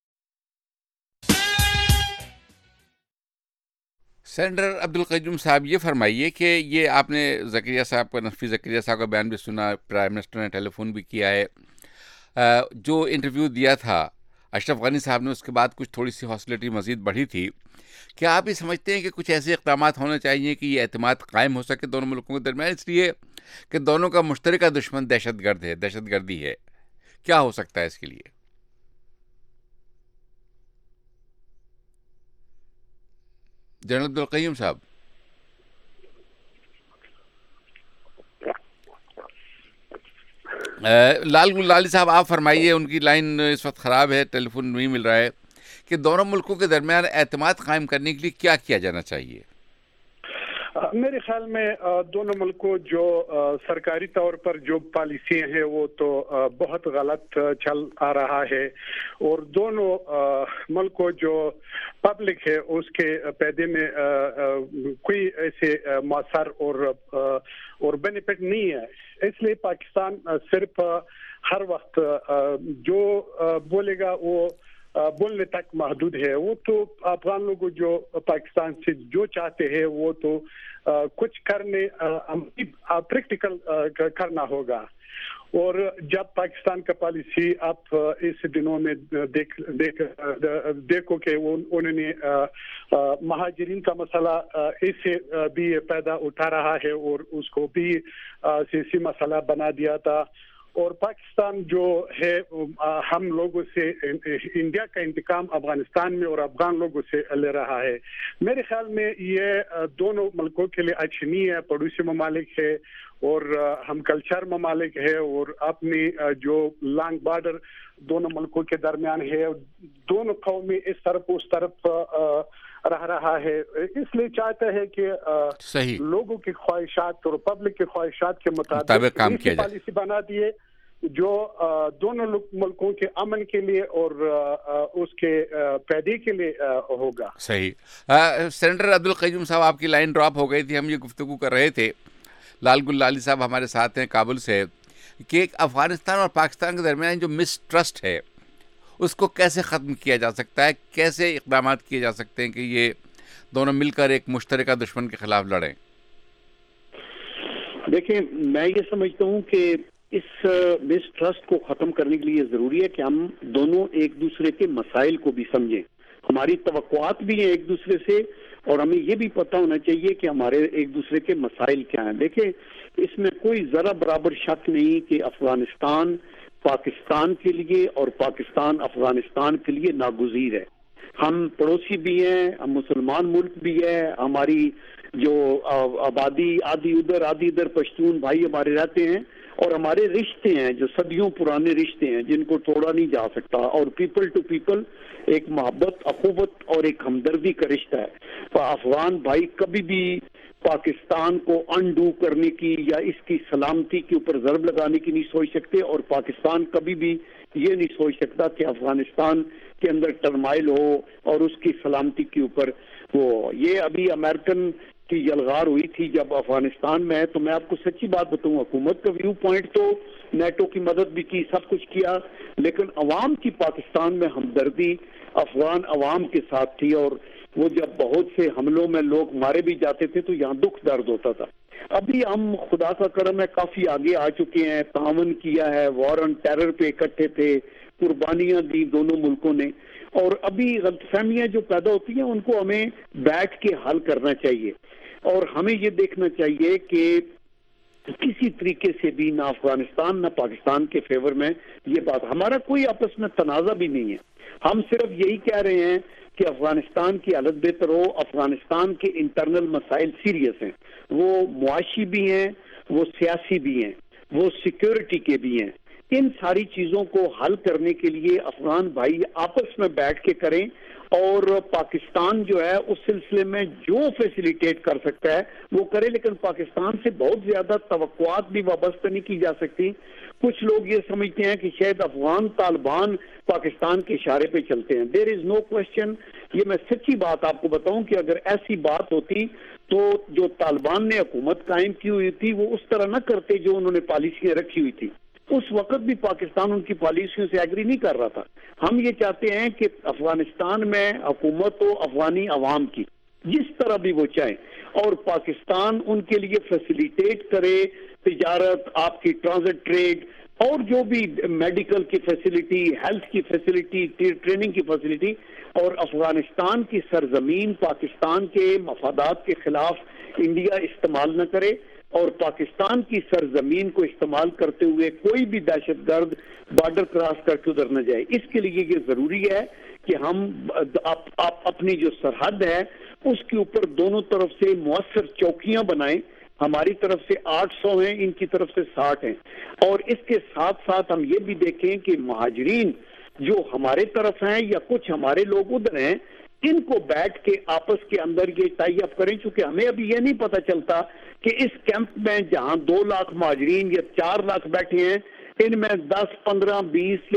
सेनेटर अब्दुल क़य्यूम साहब, ये फरमाइए कि ये आपने ज़करिया साहब का, नफ़ी ज़करिया साहब का बयान भी सुना, प्राइम मिनिस्टर ने टेलीफोन भी किया है, जो इंटरव्यू दिया था अशरफ गनी साहब ने, उसके बाद कुछ थोड़ी सी हॉस्टिलिटी मज़ीद बढ़ी थी। क्या आप ये समझते हैं कि कुछ ऐसे इक़दाम होने चाहिए कि ये एतमाद कायम हो सके दोनों मुल्कों के दरमियान, इसलिए कि दोनों का मुश्तरका दुश्मन दहशतगर्दी है? क्या हो सकता है इसके लिए? जनरल अब्दुल क़य्यूम साहब। लाल गुलाली साहब, आप फरमाइए, उनकी लाइन इस वक्त ख़राब है, टेलीफोन नहीं मिल रहा है, कि दोनों मुल्कों के दरमियान एतमाद कायम करने के लिए क्या किया जाना चाहिए? मेरे ख्याल में दोनों मुल्कों जो सरकारी तौर पर जो पॉलिसी है वो तो बहुत गलत चल आ रहा है, और दोनों मुल्कों जो पब्लिक है उसके पैदे में कोई ऐसे मौसर और बेनिफिट नहीं है। इसलिए पाकिस्तान सिर्फ हर वक्त जो बोलेगा वो बोलने तक महदूद है। वो तो अफगान लोग जो पाकिस्तान से जो चाहते हैं वो तो कुछ करने प्रैक्टिकल करना होगा। और जब पाकिस्तान का पॉलिसी आप इस दिनों में देखो कि उन्होंने महाजरीन का मसला इससे भी पैदा उठा रहा है और उसको भी सियासी मसला बना दिया था। और पाकिस्तान जो है हम लोगों से इंडिया का इंतकाम अफगानिस्तान में और अफगान लोगों से ले रहा है। मेरे ख्याल में ये दोनों मुल्कों के लिए अच्छी नहीं है। पड़ोसी ममालिक है और हम कल्चर ममालिक है और अपनी जो लॉन्ग बॉर्डर दोनों मुल्कों के दरमियान है, दोनों कौमें इस तरफ उस तरफ रह रहा है। इसलिए चाहते हैं कि सही लोगों की ख्वाहिशात और पब्लिक की ख्वाहिशात के मुताबिक काम किया जाए, पॉलिसी बना दिए जो दोनों मुल्कों के अमन के लिए और उसके पैदे के लिए होगा। सही। सेनेटर अब्दुल क़य्यूम साहब, आपकी लाइन ड्रॉप हो गई थी, हम ये गुफ्तगू कर रहे थे, लाल गुलाली साहब हमारे साथ हैं काबुल से, कि अफगानिस्तान और पाकिस्तान के दरमियान जो मिसट्रस्ट है उसको कैसे ख़त्म किया जा सकता है, कैसे इक़दाम किए जा सकते हैं कि ये दोनों मिलकर एक मुश्तरका दुश्मन के खिलाफ लड़ें? देखिए, मैं ये समझता हूँ कि इस मिसट्रस्ट को ख़त्म करने के लिए ज़रूरी है कि हम दोनों एक दूसरे के मसाइल को भी समझें। हमारी तवक्कुआत भी हैं एक दूसरे से, और हमें ये भी पता होना चाहिए कि हमारे एक दूसरे के मसाइल क्या हैं। देखिए, इसमें कोई ज़रा बराबर शक नहीं कि अफगानिस्तान पाकिस्तान के लिए और पाकिस्तान अफगानिस्तान के लिए नागुज़ीर है। हम पड़ोसी भी हैं, हम मुसलमान मुल्क भी है, हमारी जो आबादी आधी उधर आधी इधर पश्तून भाई हमारे रहते हैं, और हमारे रिश्ते हैं जो सदियों पुराने रिश्ते हैं जिनको तोड़ा नहीं जा सकता, और पीपल टू पीपल एक मोहब्बत, अखुवत और एक हमदर्दी का रिश्ता है। तो अफगान भाई कभी भी पाकिस्तान को अनडू करने की या इसकी सलामती के ऊपर ज़रब लगाने की नहीं सोच सकते, और पाकिस्तान कभी भी ये नहीं सोच सकता कि अफगानिस्तान के अंदर टर्माइल हो और उसकी सलामती के ऊपर वो। ये अभी अमेरिकन की यलगार हुई थी जब अफगानिस्तान में है, तो मैं आपको सच्ची बात बताऊं, हुकूमत का व्यू पॉइंट तो नेटो की मदद भी की, सब कुछ किया, लेकिन अवाम की पाकिस्तान में हमदर्दी अफगान अवाम के साथ थी। और वो जब बहुत से हमलों में लोग मारे भी जाते थे तो यहाँ दुख दर्द होता था। अभी हम खुदा का करम है काफी आगे आ चुके हैं, तावन किया है, वॉर ऑन टेरर पे इकट्ठे थे, कुर्बानियां दी दोनों मुल्कों ने, और अभी गलतफहमियां जो पैदा होती हैं उनको हमें बैठ के हल करना चाहिए। और हमें ये देखना चाहिए कि किसी तरीके से भी ना अफगानिस्तान ना पाकिस्तान के फेवर में ये बात, हमारा कोई आपस में तनाज़ा भी नहीं है। हम सिर्फ यही कह रहे हैं कि अफगानिस्तान की हालत बेहतर हो, अफगानिस्तान के इंटरनल मसाइल सीरियस हैं, वो मुआशी भी हैं, वो सियासी भी हैं, वो सिक्योरिटी के भी हैं। इन सारी चीजों को हल करने के लिए अफगान भाई आपस में बैठ के करें, और पाकिस्तान जो है उस सिलसिले में जो फैसिलिटेट कर सकता है वो करे, लेकिन पाकिस्तान से बहुत ज्यादा तवक्कुआत भी वाबस्ता नहीं की जा सकती। कुछ लोग ये समझते हैं कि शायद अफगान तालिबान पाकिस्तान के इशारे पे चलते हैं। देयर इज नो क्वेश्चन, ये मैं सच्ची बात आपको बताऊं कि अगर ऐसी बात होती तो जो तालिबान ने हुकूमत कायम की हुई थी वो उस तरह न करते जो उन्होंने पॉलिसियां रखी हुई थी। اس وقت بھی پاکستان ان کی پالیسیوں سے ایگری نہیں کر رہا تھا. ہم یہ چاہتے ہیں کہ افغانستان میں حکومت ہو افغانی عوام کی جس طرح بھی وہ چاہیں, اور پاکستان ان کے لیے فیسیلیٹیٹ کرے تجارت, آپ کی ٹرانزٹ ٹریڈ, اور جو بھی میڈیکل کی فیسلٹی, ہیلتھ کی فیسلٹی, ٹریننگ کی فیسلٹی, اور افغانستان کی سرزمین پاکستان کے مفادات کے خلاف انڈیا استعمال نہ کرے, اور پاکستان کی سرزمین کو استعمال کرتے ہوئے کوئی بھی دہشت گرد بارڈر کراس کر کے ادھر نہ جائے. اس کے لیے یہ ضروری ہے کہ ہم اپنی جو سرحد ہے اس کے اوپر دونوں طرف سے مؤثر چوکیاں بنائیں. ہماری طرف سے 800 ہیں, ان کی طرف سے 60 ہیں, اور اس کے ساتھ ساتھ ہم یہ بھی دیکھیں کہ مہاجرین جو ہمارے طرف ہیں یا کچھ ہمارے لوگ ادھر ہیں, ان کو بیٹھ کے آپس کے اندر یہ ٹائی اپ کریں, چونکہ ہمیں ابھی یہ نہیں پتہ چلتا کہ اس کیمپ میں جہاں 2 لاکھ مہاجرین یا 4 لاکھ بیٹھے ہیں, ان میں 10, 15, 20 یا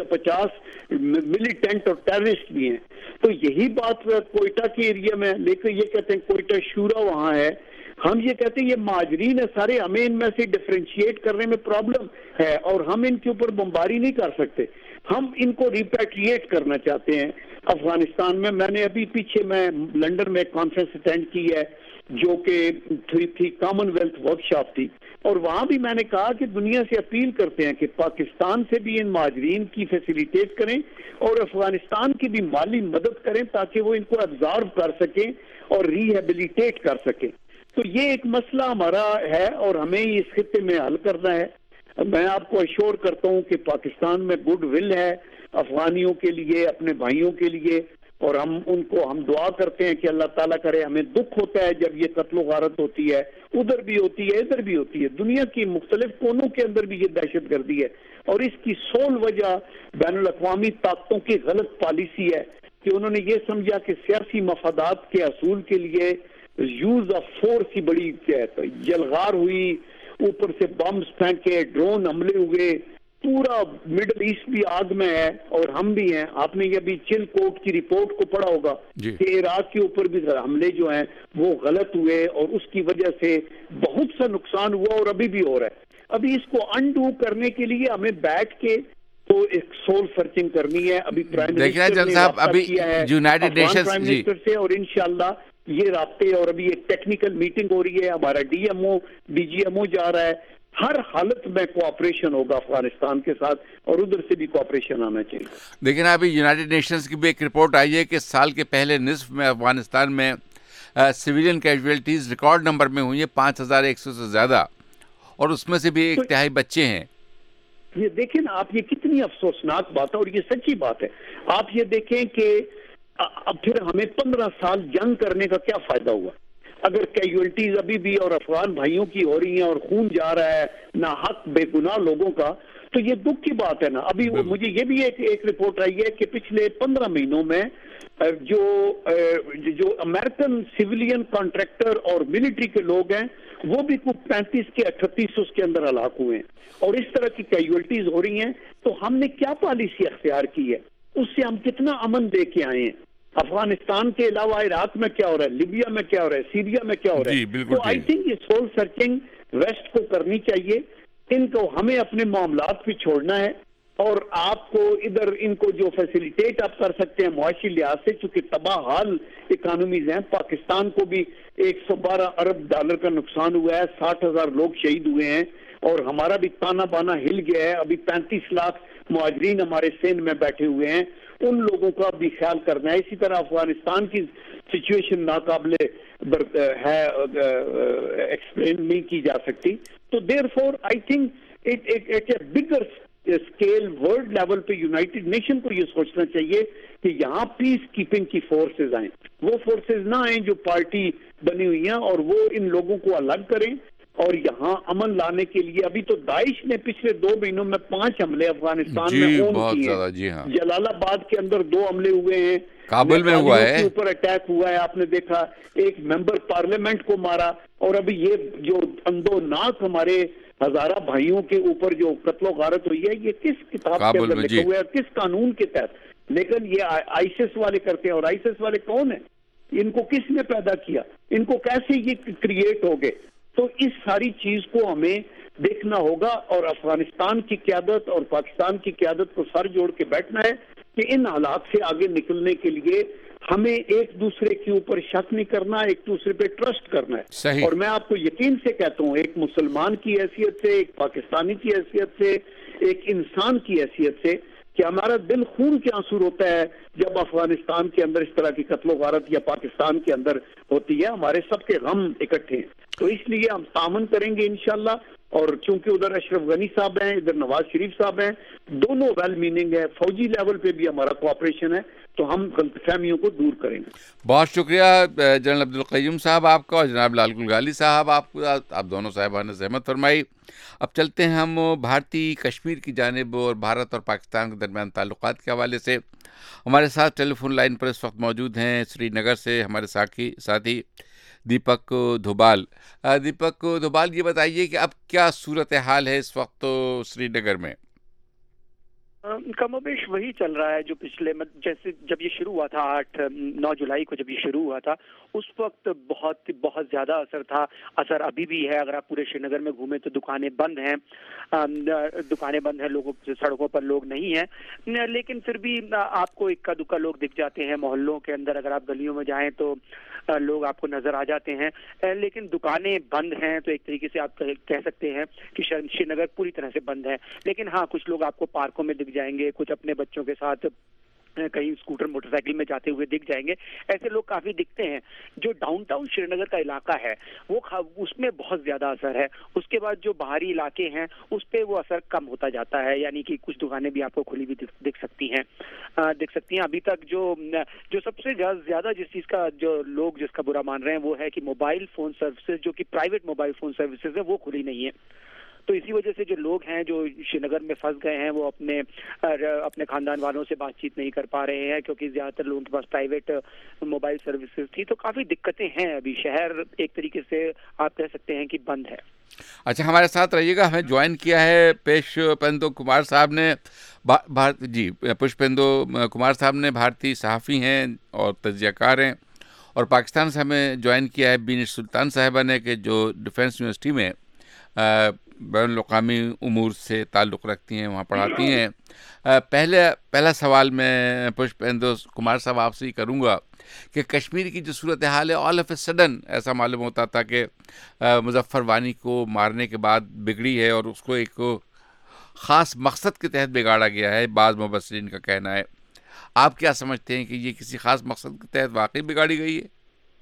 50 ملیٹنٹ اور ٹیررسٹ بھی ہیں. تو یہی بات کوئٹہ کے ایریا میں, لیکن یہ کہتے ہیں کوئٹہ شورا وہاں ہے, ہم یہ کہتے ہیں یہ مہاجرین ہے سارے, ہمیں ان میں سے ڈفرینشیٹ کرنے میں پرابلم ہے, اور ہم ان کے اوپر بمباری نہیں کر سکتے. ہم ان کو ریپیٹریٹ کرنا چاہتے ہیں افغانستان میں. میں نے ابھی پیچھے میں لنڈن میں ایک کانفرنس اٹینڈ کی ہے جو کہ تھی کامن ویلتھ ورک شاپ تھی, اور وہاں بھی میں نے کہا کہ دنیا سے اپیل کرتے ہیں کہ پاکستان سے بھی ان مہاجرین کی فیسیلیٹیٹ کریں اور افغانستان کی بھی مالی مدد کریں تاکہ وہ ان کو ابزارو کر سکیں اور ریہیبلیٹیٹ کر سکیں. تو یہ ایک مسئلہ ہمارا ہے اور ہمیں اس خطے میں حل کرنا ہے. میں آپ کو اشور کرتا ہوں کہ پاکستان میں گڈ ول ہے افغانیوں کے لیے, اپنے بھائیوں کے لیے, اور ہم دعا کرتے ہیں کہ اللہ تعالیٰ کرے. ہمیں دکھ ہوتا ہے جب یہ قتل و غارت ہوتی ہے, ادھر بھی ہوتی ہے ادھر بھی ہوتی ہے, دنیا کی مختلف کونوں کے اندر بھی یہ دہشت گردی ہے, اور اس کی سول وجہ بین الاقوامی طاقتوں کی غلط پالیسی ہے کہ انہوں نے یہ سمجھا کہ سیاسی مفادات کے حصول کے لیے یوز آف فورس ہی بڑی جلغار ہوئی, اوپر سے بمبس پھینکے, ڈرون حملے ہوئے, پورا مڈل ایسٹ بھی آگ میں ہے اور ہم بھی ہیں. آپ نے یہ بھی چل کوٹ کی رپورٹ کو پڑھا ہوگا کہ عراق کے اوپر بھی حملے جو ہیں وہ غلط ہوئے اور اس کی وجہ سے بہت سا نقصان ہوا اور ابھی بھی ہو رہا ہے. ابھی اس کو انڈو کرنے کے لیے ہمیں بیٹھ کے تو ایک سول سرچنگ کرنی ہے. ابھی پرائم منسٹر نے رابطہ کیا ہے افغان پرائم منسٹر سے, اور انشاءاللہ یہ رابطے, اور ابھی ایک ٹیکنیکل میٹنگ ہو رہی ہے, ہمارا ڈی جی ایم او جا رہا ہے. ہر حالت میں کوآپریشن ہوگا افغانستان کے ساتھ, اور ادھر سے بھی کوآپریشن آنا چاہیے. لیکن ابھی یونائٹڈ نیشنز کی بھی ایک رپورٹ آئی ہے کہ سال کے پہلے نصف میں افغانستان میں سویلین کیجویلٹیز ریکارڈ نمبر میں ہوئی ہیں 5100 سے زیادہ, اور اس میں سے بھی 1/3 بچے ہیں. یہ دیکھیں نا آپ, یہ کتنی افسوسناک بات ہے اور یہ سچی بات ہے. آپ یہ دیکھیں کہ اب پھر ہمیں 15 سال جنگ کرنے کا کیا فائدہ ہوا اگر کیجویلٹیز ابھی بھی اور افغان بھائیوں کی ہو رہی ہیں اور خون جا رہا ہے نہ حق بے گناہ لوگوں کا. تو یہ دکھ کی بات ہے نا. ابھی مجھے یہ بھی ایک رپورٹ آئی ہے کہ پچھلے 15 مہینوں میں جو امریکن سیولین کانٹریکٹر اور ملٹری کے لوگ ہیں وہ بھی کچھ 35 کے 3800 کے اندر ہلاک ہوئے ہیں, اور اس طرح کی کیجویلٹیز ہو رہی ہیں. تو ہم نے کیا پالیسی اختیار کی ہے, اس سے ہم کتنا امن دے کے آئے ہیں. افغانستان کے علاوہ عراق میں کیا ہو رہا ہے, لیبیا میں کیا ہو رہا ہے, سیریا میں کیا ہو رہا ہے. تو آئی تھنک یہ سول سرچنگ ویسٹ کو کرنی چاہیے. ان کو ہمیں اپنے معاملات پہ چھوڑنا ہے, اور آپ کو ادھر ان کو جو فیسیلیٹیٹ آپ کر سکتے ہیں معاشی لحاظ سے, چونکہ تباہ حال اکانومیز ہیں. پاکستان کو بھی $112 ارب کا نقصان ہوا ہے, 60,000 لوگ شہید ہوئے ہیں, اور ہمارا بھی تانا بانا ہل گیا ہے. ابھی 35 لاکھ مہاجرین ہمارے سندھ میں بیٹھے ہوئے ہیں, ان لوگوں کا بھی خیال کرنا ہے. اسی طرح افغانستان کی سچویشن ناقابل ہے, ایکسپلین نہیں کی جا سکتی. تو therefore I think at a bigger scale world level پہ یونائٹڈ نیشن کو یہ سوچنا چاہیے کہ یہاں پیس کیپنگ کی فورسز آئیں. وہ فورسز نہ آئیں جو پارٹی بنی ہوئی ہیں, اور وہ ان لوگوں کو الگ کریں اور یہاں امن لانے کے لیے. ابھی تو داعش نے پچھلے 2 مہینوں میں 5 حملے افغانستان میں اون کیے ہیں. جلال آباد کے اندر 2 حملے ہوئے ہیں, کابل میں ہوا ہے, اوپر اٹیک ہوا ہے, آپ نے دیکھا ایک ممبر پارلیمنٹ کو مارا. اور ابھی یہ جو اندوناک ہمارے ہزارہ بھائیوں کے اوپر جو قتل و غارت ہوئی ہے, یہ کس کتاب کے اندر لکھا ہوا ہے, کس قانون کے تحت؟ لیکن یہ آئیسس والے کرتے ہیں, اور آئیسس والے کون ہیں, ان کو کس نے پیدا کیا, ان کو کیسے یہ کریٹ ہو گئے؟ تو اس ساری چیز کو ہمیں देखना होगा और अफगानिस्तान की क़यादत और पाकिस्तान की क़यादत को सर जोड़ के बैठना है कि इन हालात से आगे निकलने के लिए हमें एक दूसरे के ऊपर शक नहीं करना, एक दूसरे पे ट्रस्ट करना है। और मैं आपको यकीन से कहता हूँ, एक मुसलमान की हैसियत से, एक पाकिस्तानी की हैसियत से, एक इंसान की हैसियत से, कि हमारा दिल खून के आंसू रोता है जब अफगानिस्तान के अंदर इस तरह की कत्लो गारत या पाकिस्तान के अंदर होती है। हमारे सबके गम इकट्ठे हैं, तो इसलिए हम तामन करेंगे इंशाल्लाह। और चूंकि उधर अशरफ गनी साहब हैं, इधर नवाज शरीफ साहब हैं, दोनों वेल मीनिंग है, फौजी लेवल पे भी हमारा कोऑपरेशन है, तो हम गलतफहमियों को दूर करेंगे। बहुत शुक्रिया जनरल अब्दुल क़य्यूम साहब आपका और जनाब लाल गुलगाली साहब आपका, आप दोनों साहिबान ने सहमत फरमाई। अब चलते हैं हम भारतीय कश्मीर की जानिब और भारत और पाकिस्तान के दरमियान ताल्लुकात के हवाले से। हमारे साथ टेलीफोन लाइन पर इस वक्त मौजूद हैं श्रीनगर से हमारे साथी दीपक धोबाल। दीपक धोबाल, ये बताइए कि अब क्या सूरत हाल है इस वक्त श्रीनगर में? कमोबेश वही चल रहा है जो पिछले जैसे जब ये शुरू हुआ था 8-9 जुलाई को जब ये शुरू हुआ था उस वक्त बहुत ज़्यादा असर था। असर अभी भी है। अगर आप पूरे श्रीनगर में घूमें तो दुकानें बंद हैं, लोगों सड़कों पर लोग नहीं हैं, लेकिन फिर भी आपको इक्का दुक्का लोग दिख जाते हैं मोहल्लों के अंदर। अगर आप गलियों में जाएं तो लोग आपको नजर आ जाते हैं, लेकिन दुकानें बंद हैं। तो एक तरीके से आप कह सकते हैं कि श्रीनगर पूरी तरह से बंद है। लेकिन हाँ, कुछ लोग आपको पार्कों में दिख जाएंगे, कुछ अपने बच्चों के साथ कहीं स्कूटर मोटरसाइकिल में जाते हुए दिख जाएंगे। ऐसे लोग काफी दिखते हैं। जो डाउनटाउन श्रीनगर का इलाका है वो उसमें बहुत ज्यादा असर है। उसके बाद जो बाहरी इलाके हैं उस पे वो असर कम होता जाता है, यानी कि कुछ दुकानें भी आपको खुली भी दिख सकती हैं। अभी तक जो सबसे ज्यादा जिस चीज का जो लोग जिसका बुरा मान रहे हैं वो है कि मोबाइल फोन सर्विसेज, जो कि प्राइवेट मोबाइल फोन सर्विसेज है, वो खुली नहीं है। तो इसी वजह से जो लोग हैं जो श्रीनगर में फंस गए हैं वो अपने खानदान वालों से बातचीत नहीं कर पा रहे हैं, क्योंकि ज्यादातर लोगों के पास प्राइवेट मोबाइल सर्विसेज थी। तो काफी दिक्कतें हैं। अभी शहर एक तरीके से आप कह सकते हैं कि बंद है। अच्छा, हमारे साथ रहिएगा। हमें ज्वाइन किया है पुष्पेंदु कुमार साहब ने। पुष्पेंदु कुमार साहब ने भारतीय सहाफ़ी हैं और तज्ज़ियाकार हैं। और पाकिस्तान से हमें ज्वाइन किया है बीन सुल्तान साहिबा ने, कि जो डिफेंस यूनिवर्सिटी में बैनुल-अक़वामी उमूर से ताल्लुक़ रखती हैं, वहाँ पढ़ाती हैं। पहला सवाल मैं पुष्पेंदु कुमार साहब आपसे ही करूँगा कि कश्मीर की जो सूरत हाल है, ऑल ऑफ ए सडन ऐसा मालूम होता था कि मुज़फ़्फ़र वानी को मारने के बाद बिगड़ी है और उसको एक ख़ास मकसद के तहत बिगाड़ा गया है, बाज़ मुबस्सिरीन का कहना है। आप क्या समझते हैं कि ये किसी ख़ास मकसद के तहत वाकई बिगाड़ी गई है?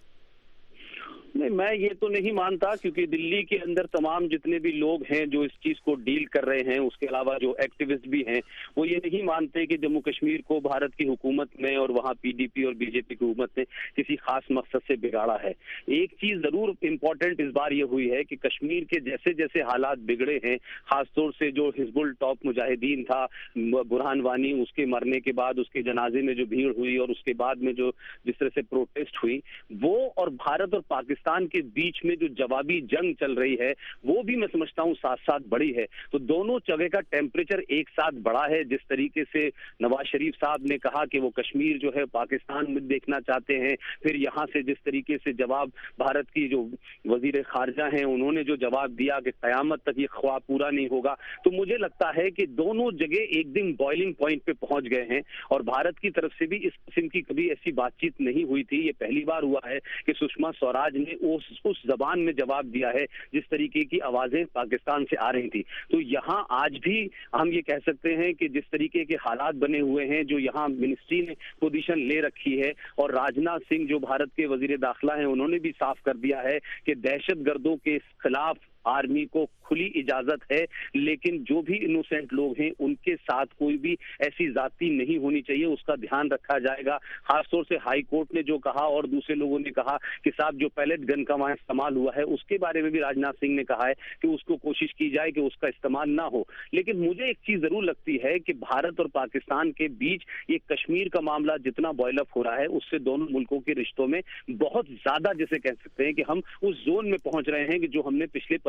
नहीं, मैं ये तो नहीं मानता, क्योंकि दिल्ली के अंदर तमाम जितने भी लोग हैं जो इस चीज को डील कर रहे हैं, उसके अलावा जो एक्टिविस्ट भी हैं, वो ये नहीं मानते कि जम्मू कश्मीर को भारत की हुकूमत ने और वहाँ पीडीपी और बीजेपी की हुकूमत ने किसी खास मकसद से बिगाड़ा है। एक चीज जरूर इम्पोर्टेंट इस बार ये हुई है कि कश्मीर के जैसे जैसे हालात बिगड़े हैं, खासतौर से जो हिजबुल टॉप मुजाहिदीन था बुरहान वानी, उसके मरने के बाद उसके जनाजे में जो भीड़ हुई और उसके बाद में जो जिस तरह से प्रोटेस्ट हुई, वो और भारत और पाकिस्तान के बीच में जो जवाबी जंग चल रही है वो भी मैं समझता हूं साथ साथ बढ़ी है। तो दोनों जगह का टेम्परेचर एक साथ बढ़ा है। जिस तरीके से नवाज शरीफ साहब ने कहा कि वो कश्मीर जो है पाकिस्तान में देखना चाहते हैं, फिर यहाँ से जिस तरीके से जवाब भारत की जो वजीर खारजा हैं उन्होंने जो जवाब दिया कि कयामत तक ये ख्वाब पूरा नहीं होगा, तो मुझे लगता है कि दोनों जगह एक दिन बॉइलिंग पॉइंट पे पहुंच गए हैं। और भारत की तरफ से भी इस किस्म की कभी ऐसी बातचीत नहीं हुई थी। ये पहली बार हुआ है कि सुषमा स्वराज ने उस जबान में जवाब दिया है जिस तरीके की आवाजें पाकिस्तान से आ रही थी। तो यहाँ आज भी हम ये कह सकते हैं कि जिस तरीके के हालात बने हुए हैं, जो यहाँ मिनिस्ट्री ने पोजीशन ले रखी है और राजनाथ सिंह जो भारत के वजीर दाखिला हैं उन्होंने भी साफ कर दिया है कि दहशतगर्दों के खिलाफ आर्मी को खुली इजाजत है, लेकिन जो भी इनोसेंट लोग हैं उनके साथ कोई भी ऐसी जाती नहीं होनी चाहिए, उसका ध्यान रखा जाएगा। खासतौर से हाई कोर्ट ने जो कहा और दूसरे लोगों ने कहा कि साहब जो पैलेट गन का वहां इस्तेमाल हुआ है उसके बारे में भी राजनाथ सिंह ने कहा है कि उसको कोशिश की जाए कि उसका इस्तेमाल ना हो। लेकिन मुझे एक चीज जरूर लगती है कि भारत और पाकिस्तान के बीच ये कश्मीर का मामला जितना बॉयल अप हो रहा है उससे दोनों मुल्कों के रिश्तों में बहुत ज्यादा, जैसे कह सकते हैं कि हम उस जोन में पहुंच रहे हैं कि जो हमने पिछले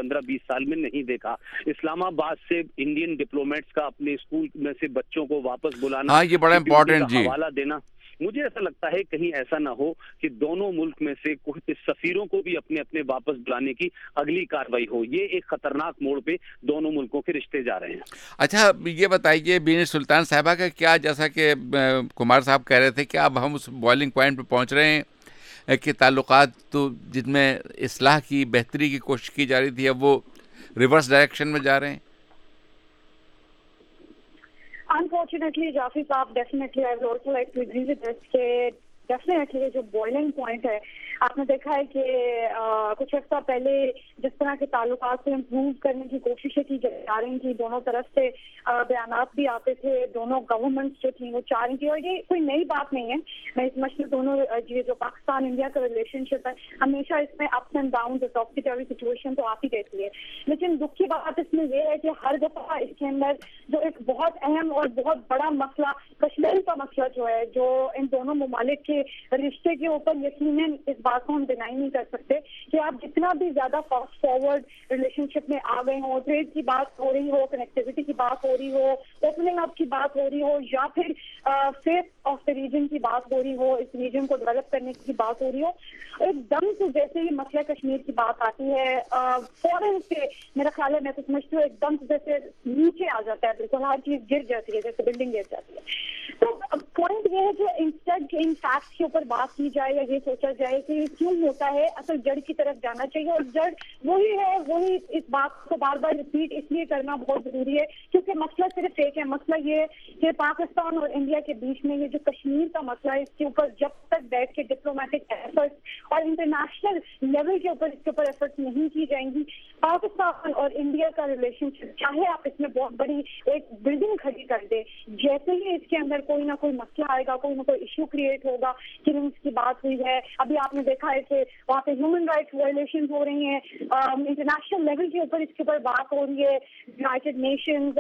15-20 साल में नहीं देखा। इस्लामाबाद से इंडियन डिप्लोमेट्स का अपने स्कूल में से बच्चों को वापस बुलाना, हाँ ये बड़ा इम्पोर्टेंट जी, हवाला देना, मुझे ऐसा लगता है कहीं ऐसा ना हो कि दोनों मुल्क में से कुछ सफीरों को भी अपने अपने वापस बुलाने की अगली कार्रवाई हो। ये एक खतरनाक मोड़ पे दोनों मुल्कों के रिश्ते जा रहे हैं। अच्छा ये बताइए बीन सुल्तान साहिबा का क्या, जैसा कि कुमार साहब कह रहे थे कि अब हम उस बॉइलिंग पॉइंट पे पहुंच रहे हैं कि ताल्लुकात तो जिनमें इस्लाह की बेहतरी की कोशिश की जा रही थी अब वो रिवर्स डायरेक्शन में जा रहे हैं? Unfortunately, Jafi साहब, definitely I would also like to agree with this कि डेफिनेटली जो बॉइलिंग पॉइंट है, आपने देखा है कि कुछ अर्सा पहले जिस तरह के ताल्लुकात को इम्प्रूव करने की कोशिशें की जा रही थी, दोनों तरफ से बयानात भी आते थे, दोनों गवर्नमेंट्स जो थी वो चाह रही थी, और ये कोई नई बात नहीं है। मैं समझती हूँ दोनों ये जो पाकिस्तान इंडिया का रिलेशनशिप है, हमेशा इसमें अप्स एंड डाउन, टॉपी टॉपी सिचुएशन तो आती रहती है, लेकिन दुख की बात इसमें ये है कि हर दफा इसके अंदर जो एक बहुत अहम और बहुत बड़ा मसला, कश्मीर का मसला जो है, जो इन दोनों ममालिक के रिश्ते के ऊपर, यकीनन इस बात को हम डिनाई नहीं कर सकते कि आप जितना भी ज्यादा फास्ट फॉरवर्ड रिलेशनशिप में आ गए हो, ट्रेड की बात हो रही हो, कनेक्टिविटी की बात हो रही हो, ओपनिंग अप की बात हो रही हो, या फिर फेस ऑफ द रीजन की बात हो रही हो, इस रीजन को डेवलप करने की बात हो रही हो, एकदम से जैसे ही मसला कश्मीर की बात आती है फौरन से मेरा ख्याल है, मैं तो समझती हूँ एकदम से जैसे नीचे आ जाता है, बिल्कुल हर चीज गिर जाती है, जैसे बिल्डिंग गिर जाती है। तो पॉइंट ये है कि इंस्टेड इन फैक्ट्स के ऊपर बात की जाए या ये सोचा जाए कि क्यों होता है, असल जड़ की तरफ जाना चाहिए, और जड़ वही है, वही इस बात को बार बार रिपीट इसलिए करना बहुत जरूरी है क्योंकि मसला सिर्फ एक है। मसला ये है कि पाकिस्तान और इंडिया के बीच में ये जो कश्मीर का मसला है, इसके ऊपर जब तक बैठ के डिप्लोमेटिक एफर्ट्स और इंटरनेशनल लेवल के ऊपर इसके ऊपर एफर्ट्स नहीं की जाएंगी, पाकिस्तान और इंडिया का रिलेशनशिप, चाहे आप इसमें बहुत बड़ी एक बिल्डिंग खड़ी कर दे, जैसे ही इसके अंदर कोई ना कोई मसला आएगा, कोई ना कोई इशू क्रिएट होगा, किलिंग्स की बात हुई है, अभी आपने देखा है कि वहाँ पे ह्यूमन राइट्स वायलेशन हो रही हैं, इंटरनेशनल लेवल के ऊपर इसके ऊपर बात हो रही है, यूनाइटेड नेशंस,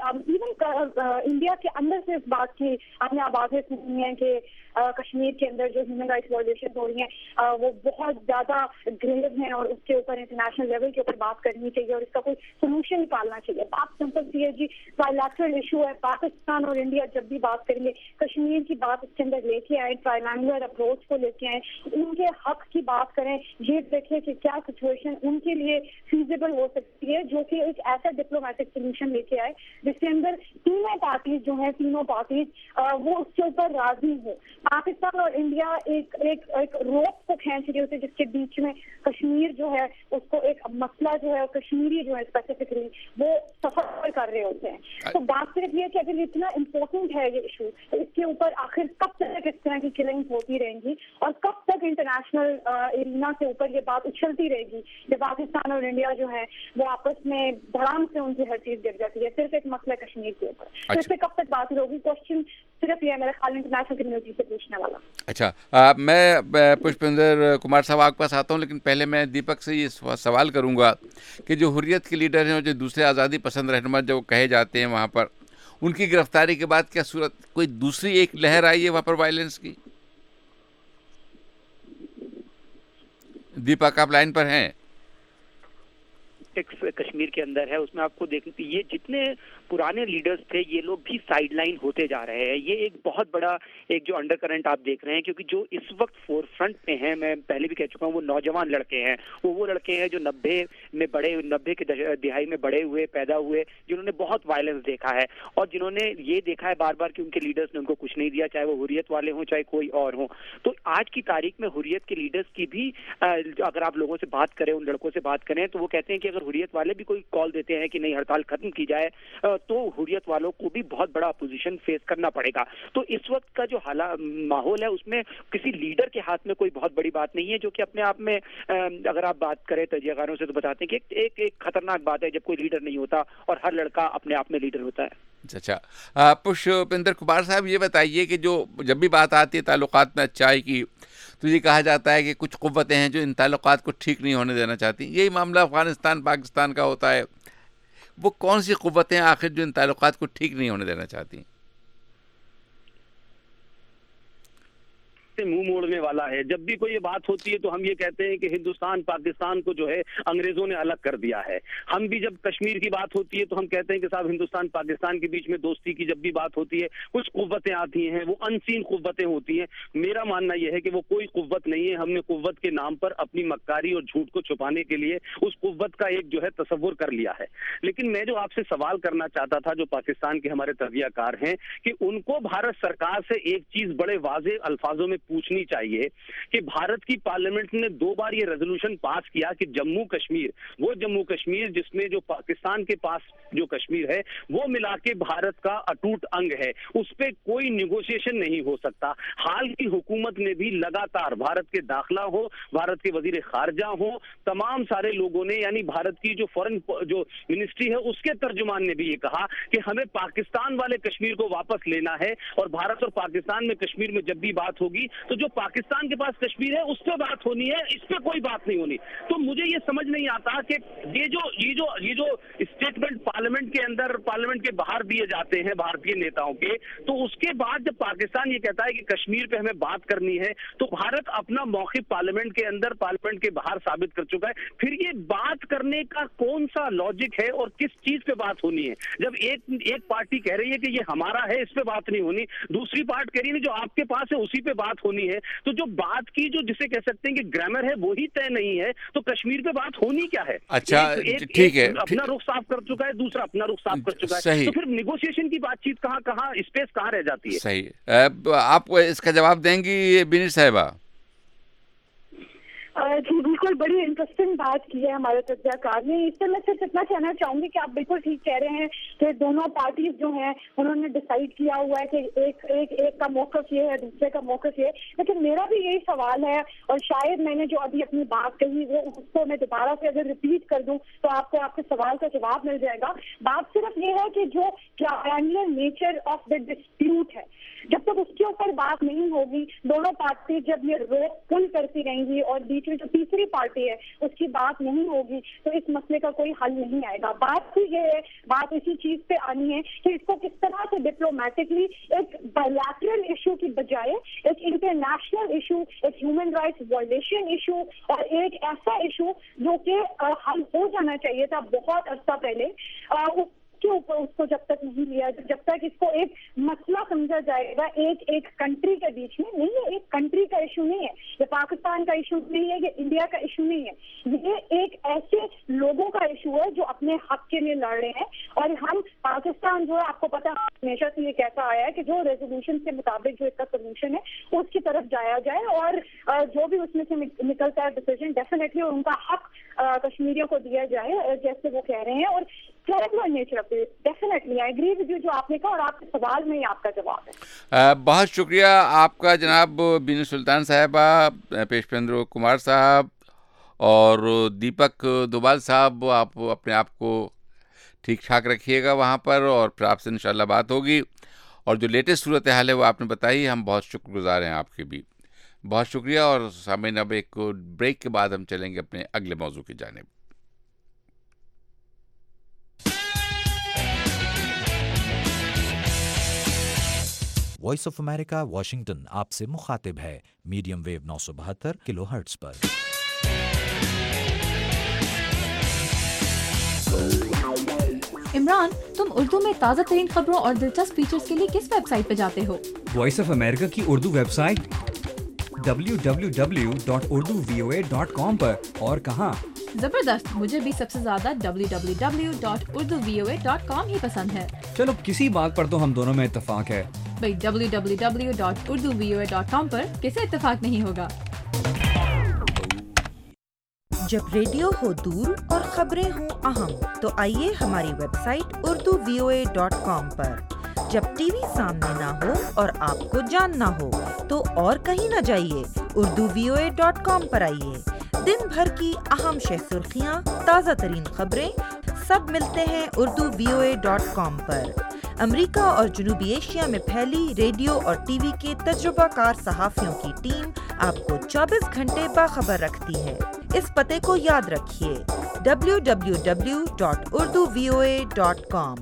इवन इंडिया के अंदर से इस बात की आपने आवाजें सुनी है कि कश्मीर के अंदर जो ह्यूमन राइट्स वायलेशन हो रही हैं वो बहुत ज्यादा ग्रेव हैं और उसके ऊपर इंटरनेशनल लेवल के ऊपर बात करनी चाहिए और इसका कोई सोल्यूशन निकालना चाहिए। बात सिंपल सी है जी, बायलैटरल इशू है, पाकिस्तान और इंडिया जब भी बात करेंगे कश्मीर की बात इसके अंदर लेके आए, ट्रायलैंगुलर अप्रोच को लेके आए, उनके हक की बात करें, ये देखें कि क्या सिचुएशन उनके लिए फीजिबल हो सकती है, जो कि एक ऐसा डिप्लोमेटिक सोल्यूशन लेके आए जिसके अंदर तीनों पार्टीज जो है, तीनों पार्टीज वो उसके ऊपर राजी हो। पाकिस्तान और इंडिया एक एक एक रोप को खींच रहे होते जिसके बीच में कश्मीर जो है उसको एक मसला जो है कश्मीरी जो है स्पेसिफिकली वो सफर कर रहे होते हैं। तो बात सिर्फ ये कि अगर इतना इम्पोर्टेंट है ये इशू, तो इसके ऊपर आखिर कब तक इस तरह की किलिंग्स होती रहेंगी और कब तक इंटरनेशनल एरिना के ऊपर ये बात उछलती रहेगी कि पाकिस्तान और इंडिया जो है वो आपस में धड़ाम से उनकी हर चीज गिर जाती है सिर्फ एक मसला कश्मीर के ऊपर। तो इससे कब तक बात होगी, क्वेश्चन सिर्फ ये मेरा ख्याल इंटरनेशनल कम्युनिटी से पूछने वाला। अच्छा, मैं पुष्पेंद्र कुमार साहब आपके पास आता हूँ, लेकिन पहले मैं दीपक से ये सवाल करूँगा कि जो हुर्रियत के लीडर हैं और जो दूसरे आज़ादी पसंद रहनुमा जो कहे जाते हैं वहाँ पर, उनकी गिरफ्तारी के बाद क्या सूरत कोई दूसरी एक लहर आई है वहाँ पर वायलेंस की? दीपक आप लाइन पर हैं? कश्मीर के अंदर है उसमें आपको देखते ये जितने पुराने लीडर्स थे ये लोग भी साइडलाइन होते जा रहे हैं। ये एक बहुत बड़ा एक जो अंडर करंट आप देख रहे हैं, क्योंकि जो इस वक्त फोर फ्रंट पे हैं, मैं पहले भी कह चुका हूँ, वो नौजवान लड़के हैं, वो लड़के हैं जो 90 के दिहाई में बड़े हुए, पैदा हुए, जिन्होंने बहुत वायलेंस देखा है और जिन्होंने ये देखा है बार बार कि उनके लीडर्स ने उनको कुछ नहीं दिया, चाहे वो हुर्रियत वाले हों चाहे कोई और हो। तो आज की तारीख में हुर्रियत के लीडर्स की भी अगर आप लोगों से बात करें, उन लड़कों से बात करें, तो वो कहते हैं कि अगर हुर्रियत वाले भी कोई कॉल देते हैं कि नहीं हड़ताल खत्म की जाए, तो हुर्रियत वालों को भी बहुत बड़ा अपोजिशन फेस करना पड़ेगा। तो इस वक्त का जो माहौल है उसमें किसी लीडर के हाथ में कोई बहुत बड़ी बात नहीं है, जो कि अपने आप में अगर आप बात करें तजियाकारों से तो बताते हैं कि एक खतरनाक बात है जब कोई लीडर नहीं होता और हर लड़का अपने आप में लीडर होता है। अच्छा, पुष्पेंद्र कुमार साहब ये बताइए कि जो जब भी बात आती है ताल्लुकात में अच्छाई की, तो ये कहा जाता है कि कुछ क़ुव्वतें हैं जो इन ताल्लुकात को ठीक नहीं होने देना चाहती। यही मामला अफगानिस्तान पाकिस्तान का होता है। वो कौन सी क़ुव्वतें आखिर जो इन ताल्लुकात को ठीक नहीं होने देना चाहती? से मुंह मोड़ने वाला है। जब भी कोई ये बात होती है तो हम ये कहते हैं कि हिंदुस्तान पाकिस्तान को जो है अंग्रेजों ने अलग कर दिया है। हम भी जब कश्मीर की बात होती है तो हम कहते हैं कि साहब हिंदुस्तान पाकिस्तान के बीच में दोस्ती की जब भी बात होती है कुछ कुव्वतें आती हैं, वो अनसीन कुव्वतें होती हैं। मेरा मानना यह है कि वो कोई कुव्वत नहीं है, हमने कुव्वत के नाम पर अपनी मक्कारी और झूठ को छुपाने के लिए उस कुव्वत का एक जो है तसव्वुर कर लिया है। लेकिन मैं जो आपसे सवाल करना चाहता था, जो पाकिस्तान के हमारे तर्बियाकार हैं, कि उनको भारत सरकार से एक चीज बड़े वाज़ेह अल्फाजों में पूछनी चाहिए कि भारत की पार्लियामेंट ने 2 बार ये रेजोल्यूशन पास किया कि जम्मू कश्मीर, वो जम्मू कश्मीर जिसमें जो पाकिस्तान के पास जो कश्मीर है वो मिला के भारत का अटूट अंग है, उस पर कोई निगोशिएशन नहीं हो सकता। हाल की हुकूमत ने भी लगातार, भारत के दाखिला हो, भारत के वजीर खारजा हो, तमाम सारे लोगों ने, यानी भारत की जो फॉरेन जो मिनिस्ट्री है उसके तर्जुमान ने भी ये कहा कि हमें पाकिस्तान वाले कश्मीर को वापस लेना है, और भारत और पाकिस्तान में कश्मीर में जब भी बात होगी तो जो पाकिस्तान के पास कश्मीर है उस पर बात होनी है, इस पे कोई बात नहीं होनी। तो मुझे ये समझ नहीं आता कि ये जो स्टेटमेंट पार्लियामेंट के अंदर, पार्लियामेंट के बाहर दिए जाते हैं भारतीय नेताओं के, तो उसके बाद जब पाकिस्तान ये कहता है कि कश्मीर पे हमें बात करनी है, तो भारत अपना मौक़िफ़ पार्लियामेंट के अंदर, पार्लियामेंट के बाहर साबित कर चुका है। फिर ये बात करने का कौन सा लॉजिक है और किस चीज पे बात होनी है? जब एक पार्टी कह रही है कि ये हमारा है, इस पे बात नहीं होनी, दूसरी पार्टी कह रही है जो आपके पास है उसी पे बात होनी है। तो जो बात की, जो जिसे कह सकते हैं कि ग्रामर है, वो ही तय नहीं है, तो कश्मीर पे बात होनी क्या है? अच्छा, ठीक है, अपना रुख साफ कर चुका है, दूसरा अपना रुख साफ कर चुका है, तो फिर निगोशिएशन की बातचीत कहाँ स्पेस कहाँ रह जाती है? सही। आप इसका जवाब देंगी बिनी साहिबा? जी बिल्कुल, बड़ी इंटरेस्टिंग बात की है हमारे तज्जाकार ने। इससे मैं सिर्फ इतना कहना चाहूंगी कि आप बिल्कुल ठीक कह रहे हैं कि दोनों पार्टीज जो हैं उन्होंने डिसाइड किया हुआ है कि एक का मौक़िफ़ ये है, दूसरे का मौक़िफ़ ये। लेकिन मेरा भी यही सवाल है, और शायद मैंने जो अभी अपनी बात कही वो उसको मैं दोबारा से अगर रिपीट कर दूं तो आपको आपके सवाल का जवाब मिल जाएगा। बात सिर्फ ये है कि जो triangular nature of the dispute है, जब तक उसके ऊपर बात नहीं होगी, दोनों पार्टी जब ये रोक पुल करती रहेंगी और बीच में जो तीसरी पार्टी है उसकी बात नहीं होगी, तो इस मसले का कोई हल नहीं आएगा। बात ही ये है, बात इसी चीज पे आनी है कि इसको किस तरह से डिप्लोमेटिकली एक बायलैटरल इशू की बजाय एक इंटरनेशनल इशू, एक ह्यूमन राइट्स वायलेशन इशू, और एक ऐसा इशू जो कि हल हो जाना चाहिए था बहुत अर्सा पहले, के ऊपर उसको जब तक नहीं लिया, जब तक इसको एक मसला समझा जाएगा एक कंट्री के बीच में नहीं है, एक कंट्री का इशू नहीं है, ये पाकिस्तान का इशू नहीं है, ये इंडिया का इशू नहीं है, ये एक ऐसे लोगों का इशू है जो अपने हक के लिए लड़ रहे हैं। और हम पाकिस्तान जो है, आपको पता है हमेशा से ये कहता आया है कि जो रेजोल्यूशन के मुताबिक जो इसका सोल्यूशन है उसकी तरफ जाया जाए, और जो भी उसमें से निकलता है डिसीजन डेफिनेटली उनका हक कश्मीरियों को दिया जाए जैसे वो कह रहे हैं। और nature of definitely I agree with you जो आपने कहा, और आपके सवाल में ही आपका जवाब है। बहुत शुक्रिया आपका जनाब बिनी सुल्तान साहिबा, पेशपेंद्र कुमार साहब और दीपक दोबाल साहब। आप अपने आप को ठीक ठाक रखिएगा वहाँ पर, और फिर आपसे इंशाल्लाह बात होगी। और जो लेटेस्ट सूरत हाल है वो आपने बताई, हम बहुत शुक्रगुजार हैं आपके भी। बहुत शुक्रिया। और सामने अब एक ब्रेक के बाद हम चलेंगे अपने अगले मौजू की जानिब। वॉइस ऑफ अमेरिका वाशिंगटन आपसे मुखातिब है मीडियम वेव 972 किलोहर्ट्ज़ पर। इमरान, तुम उर्दू में ताज़ा तरीन खबरों और दिलचस्प फीचर्स के लिए किस वेबसाइट पर जाते हो? वॉइस ऑफ अमेरिका की उर्दू वेबसाइट www.urduvoa.com पर। और कहाँ? जबरदस्त, मुझे भी सबसे ज्यादा www.urduvoa.com ही पसंद है। चलो किसी बात पर तो हम दोनों में इत्तेफाक है। भाई www.urduvoa.com पर किसे इत्तेफाक नहीं होगा। जब रेडियो हो दूर और खबरें हो अहम, तो आइए हमारी वेबसाइट urduvoa.com पर। जब टीवी सामने ना हो और आपको जानना हो तो और कहीं न जाइए, urduvoa.com पर आइए। दिन भर की अहम सुर्खियाँ, ताज़ा तरीन खबरें सब मिलते हैं urduvoa.com पर। अमेरिका और जनूबी एशिया में फैली रेडियो और टीवी के तजुर्बाकार सहाफ़ियों की टीम आपको 24 घंटे बाखबर रखती है। इस पते को याद रखिए, www.urduvoa.com।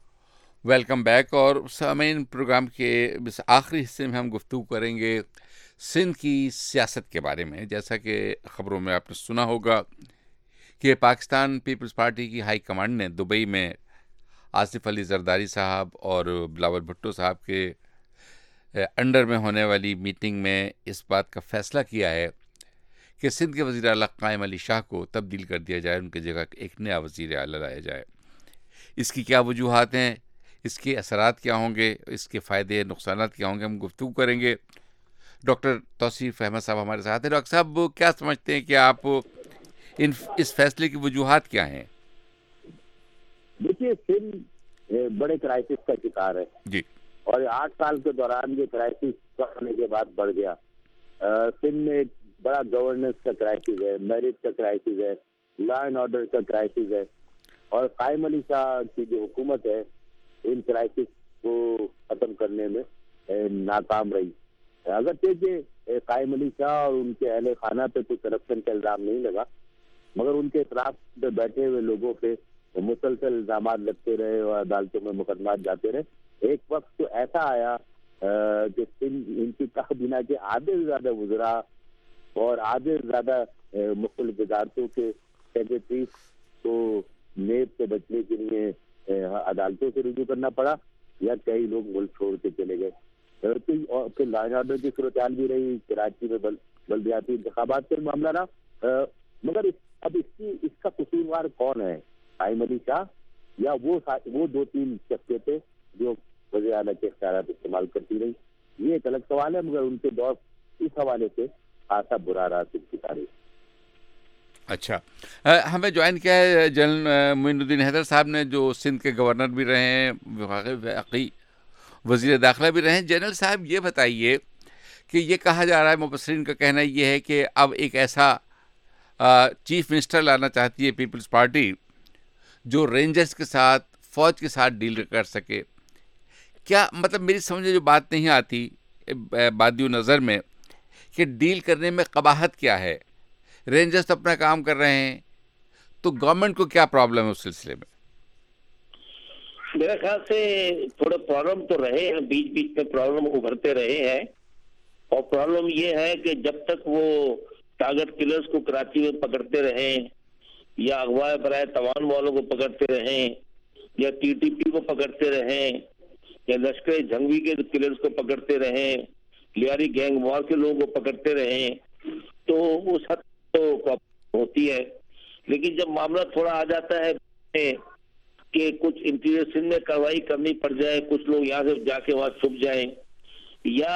Welcome back. और सामीन, प्रोग्राम के इस आखिरी हिस्से में हम गुफ्तगू करेंगे سندھ کی سیاست کے بارے میں. جیسا کہ خبروں میں آپ نے سنا ہوگا کہ پاکستان پیپلز پارٹی کی ہائی کمانڈ نے دبئی میں آصف علی زرداری صاحب اور بلاول بھٹو صاحب کے انڈر میں ہونے والی میٹنگ میں اس بات کا فیصلہ کیا ہے کہ سندھ کے وزیر اعلیٰ قائم علی شاہ کو تبدیل کر دیا جائے, ان کی جگہ ایک نیا وزیر اعلیٰ لایا جائے. اس کی کیا وجوہات ہیں, اس کے اثرات کیا ہوں گے, اس کے فائدے نقصانات کیا ہوں گے, ہم گفتگو کریں گے. ڈاکٹر توصیف احمد صاحب ہمارے ساتھ ہیں. ڈاکٹر صاحب, کیا سمجھتے ہیں کہ آپ اس فیصلے کی وجوہات کیا ہیں؟ دیکھیے, سندھ بڑے کرائسس کا شکار ہے جی, اور 8 سال کے دوران یہ کرائسس ہونے کے بعد بڑھ گیا. سندھ میں ایک بڑا گورننس کا کرائسس ہے, میرٹ کا کرائسس ہے, لا اینڈ آرڈر کا کرائسس ہے, اور قائم علی شاہ کی جو حکومت ہے ان کرائسس کو ختم کرنے میں ناکام رہی. اگرچہ کہ قائم علی شاہ اور ان کے اہل خانہ پہ کوئی کرپشن کا الزام نہیں لگا, مگر ان کے اطراف پہ بیٹھے ہوئے لوگوں پہ مسلسل الزامات لگتے رہے اور عدالتوں میں مقدمات جاتے رہے. ایک وقت تو ایسا آیا کہ ان کی کابینہ کے آدھے سے زیادہ وزراء اور آدھے سے زیادہ مختلف وزارتوں کے سیکرٹری کو نیب سے بچنے کے لیے عدالتوں سے رجوع کرنا پڑا, یا کئی لوگ ملک چھوڑ کے چلے گئے. پھر لا اینڈ آرڈر کی صورتحال بھی رہی, کراچی میں بلدیاتی انتخابات کا معاملہ رہا. مگر اب اس کا قصوروار کون ہے, قائم علی شاہ یا وہ 2-3 شخصیتیں جو وزیر اعلیٰ کے اختیارات استعمال کرتی رہی؟ یہ ایک الگ سوال ہے, مگر ان کے دور اس حوالے سے خاصا برا رہا سندھ کی تاریخ. اچھا, ہمیں جوائن کیا ہے جنرل معین الدین حیدر صاحب نے, جو سندھ کے گورنر بھی رہے ہیں, وفاقی وزیر داخلہ بھی رہے ہیں. جنرل صاحب, یہ بتائیے کہ یہ کہا جا رہا ہے, مبصرین کا کہنا یہ ہے کہ اب ایک ایسا چیف منسٹر لانا چاہتی ہے پیپلز پارٹی جو رینجرز کے ساتھ, فوج کے ساتھ ڈیل کر سکے. کیا مطلب, میری سمجھ جو بات نہیں آتی بادی نظر میں, کہ ڈیل کرنے میں قباحت کیا ہے؟ رینجرز تو اپنا کام کر رہے ہیں, تو گورنمنٹ کو کیا پرابلم ہے اس سلسلے میں؟ میرے خیال سے تھوڑے پرابلم تو رہے ہیں, بیچ بیچ میں پرابلم ابھرتے رہے ہیں. اور پرابلم یہ ہے کہ جب تک وہ ٹارگٹ کلرز کو کراچی میں پکڑتے رہیں, یا اغوا برائے توان والوں کو پکڑتے رہیں, یا TTP کو پکڑتے رہیں, یا لشکر جھنگوی کے کلرز کو پکڑتے رہیں, لیاری گینگ وار کے لوگوں کو پکڑتے رہیں, تو اس حد تو ہوتی ہے. لیکن جب معاملہ تھوڑا آ جاتا ہے کہ کچھ انٹیریئر سندھ میں کارروائی کرنی پڑ جائے, کچھ لوگ یہاں سے جا کے وہاں چھپ جائیں, یا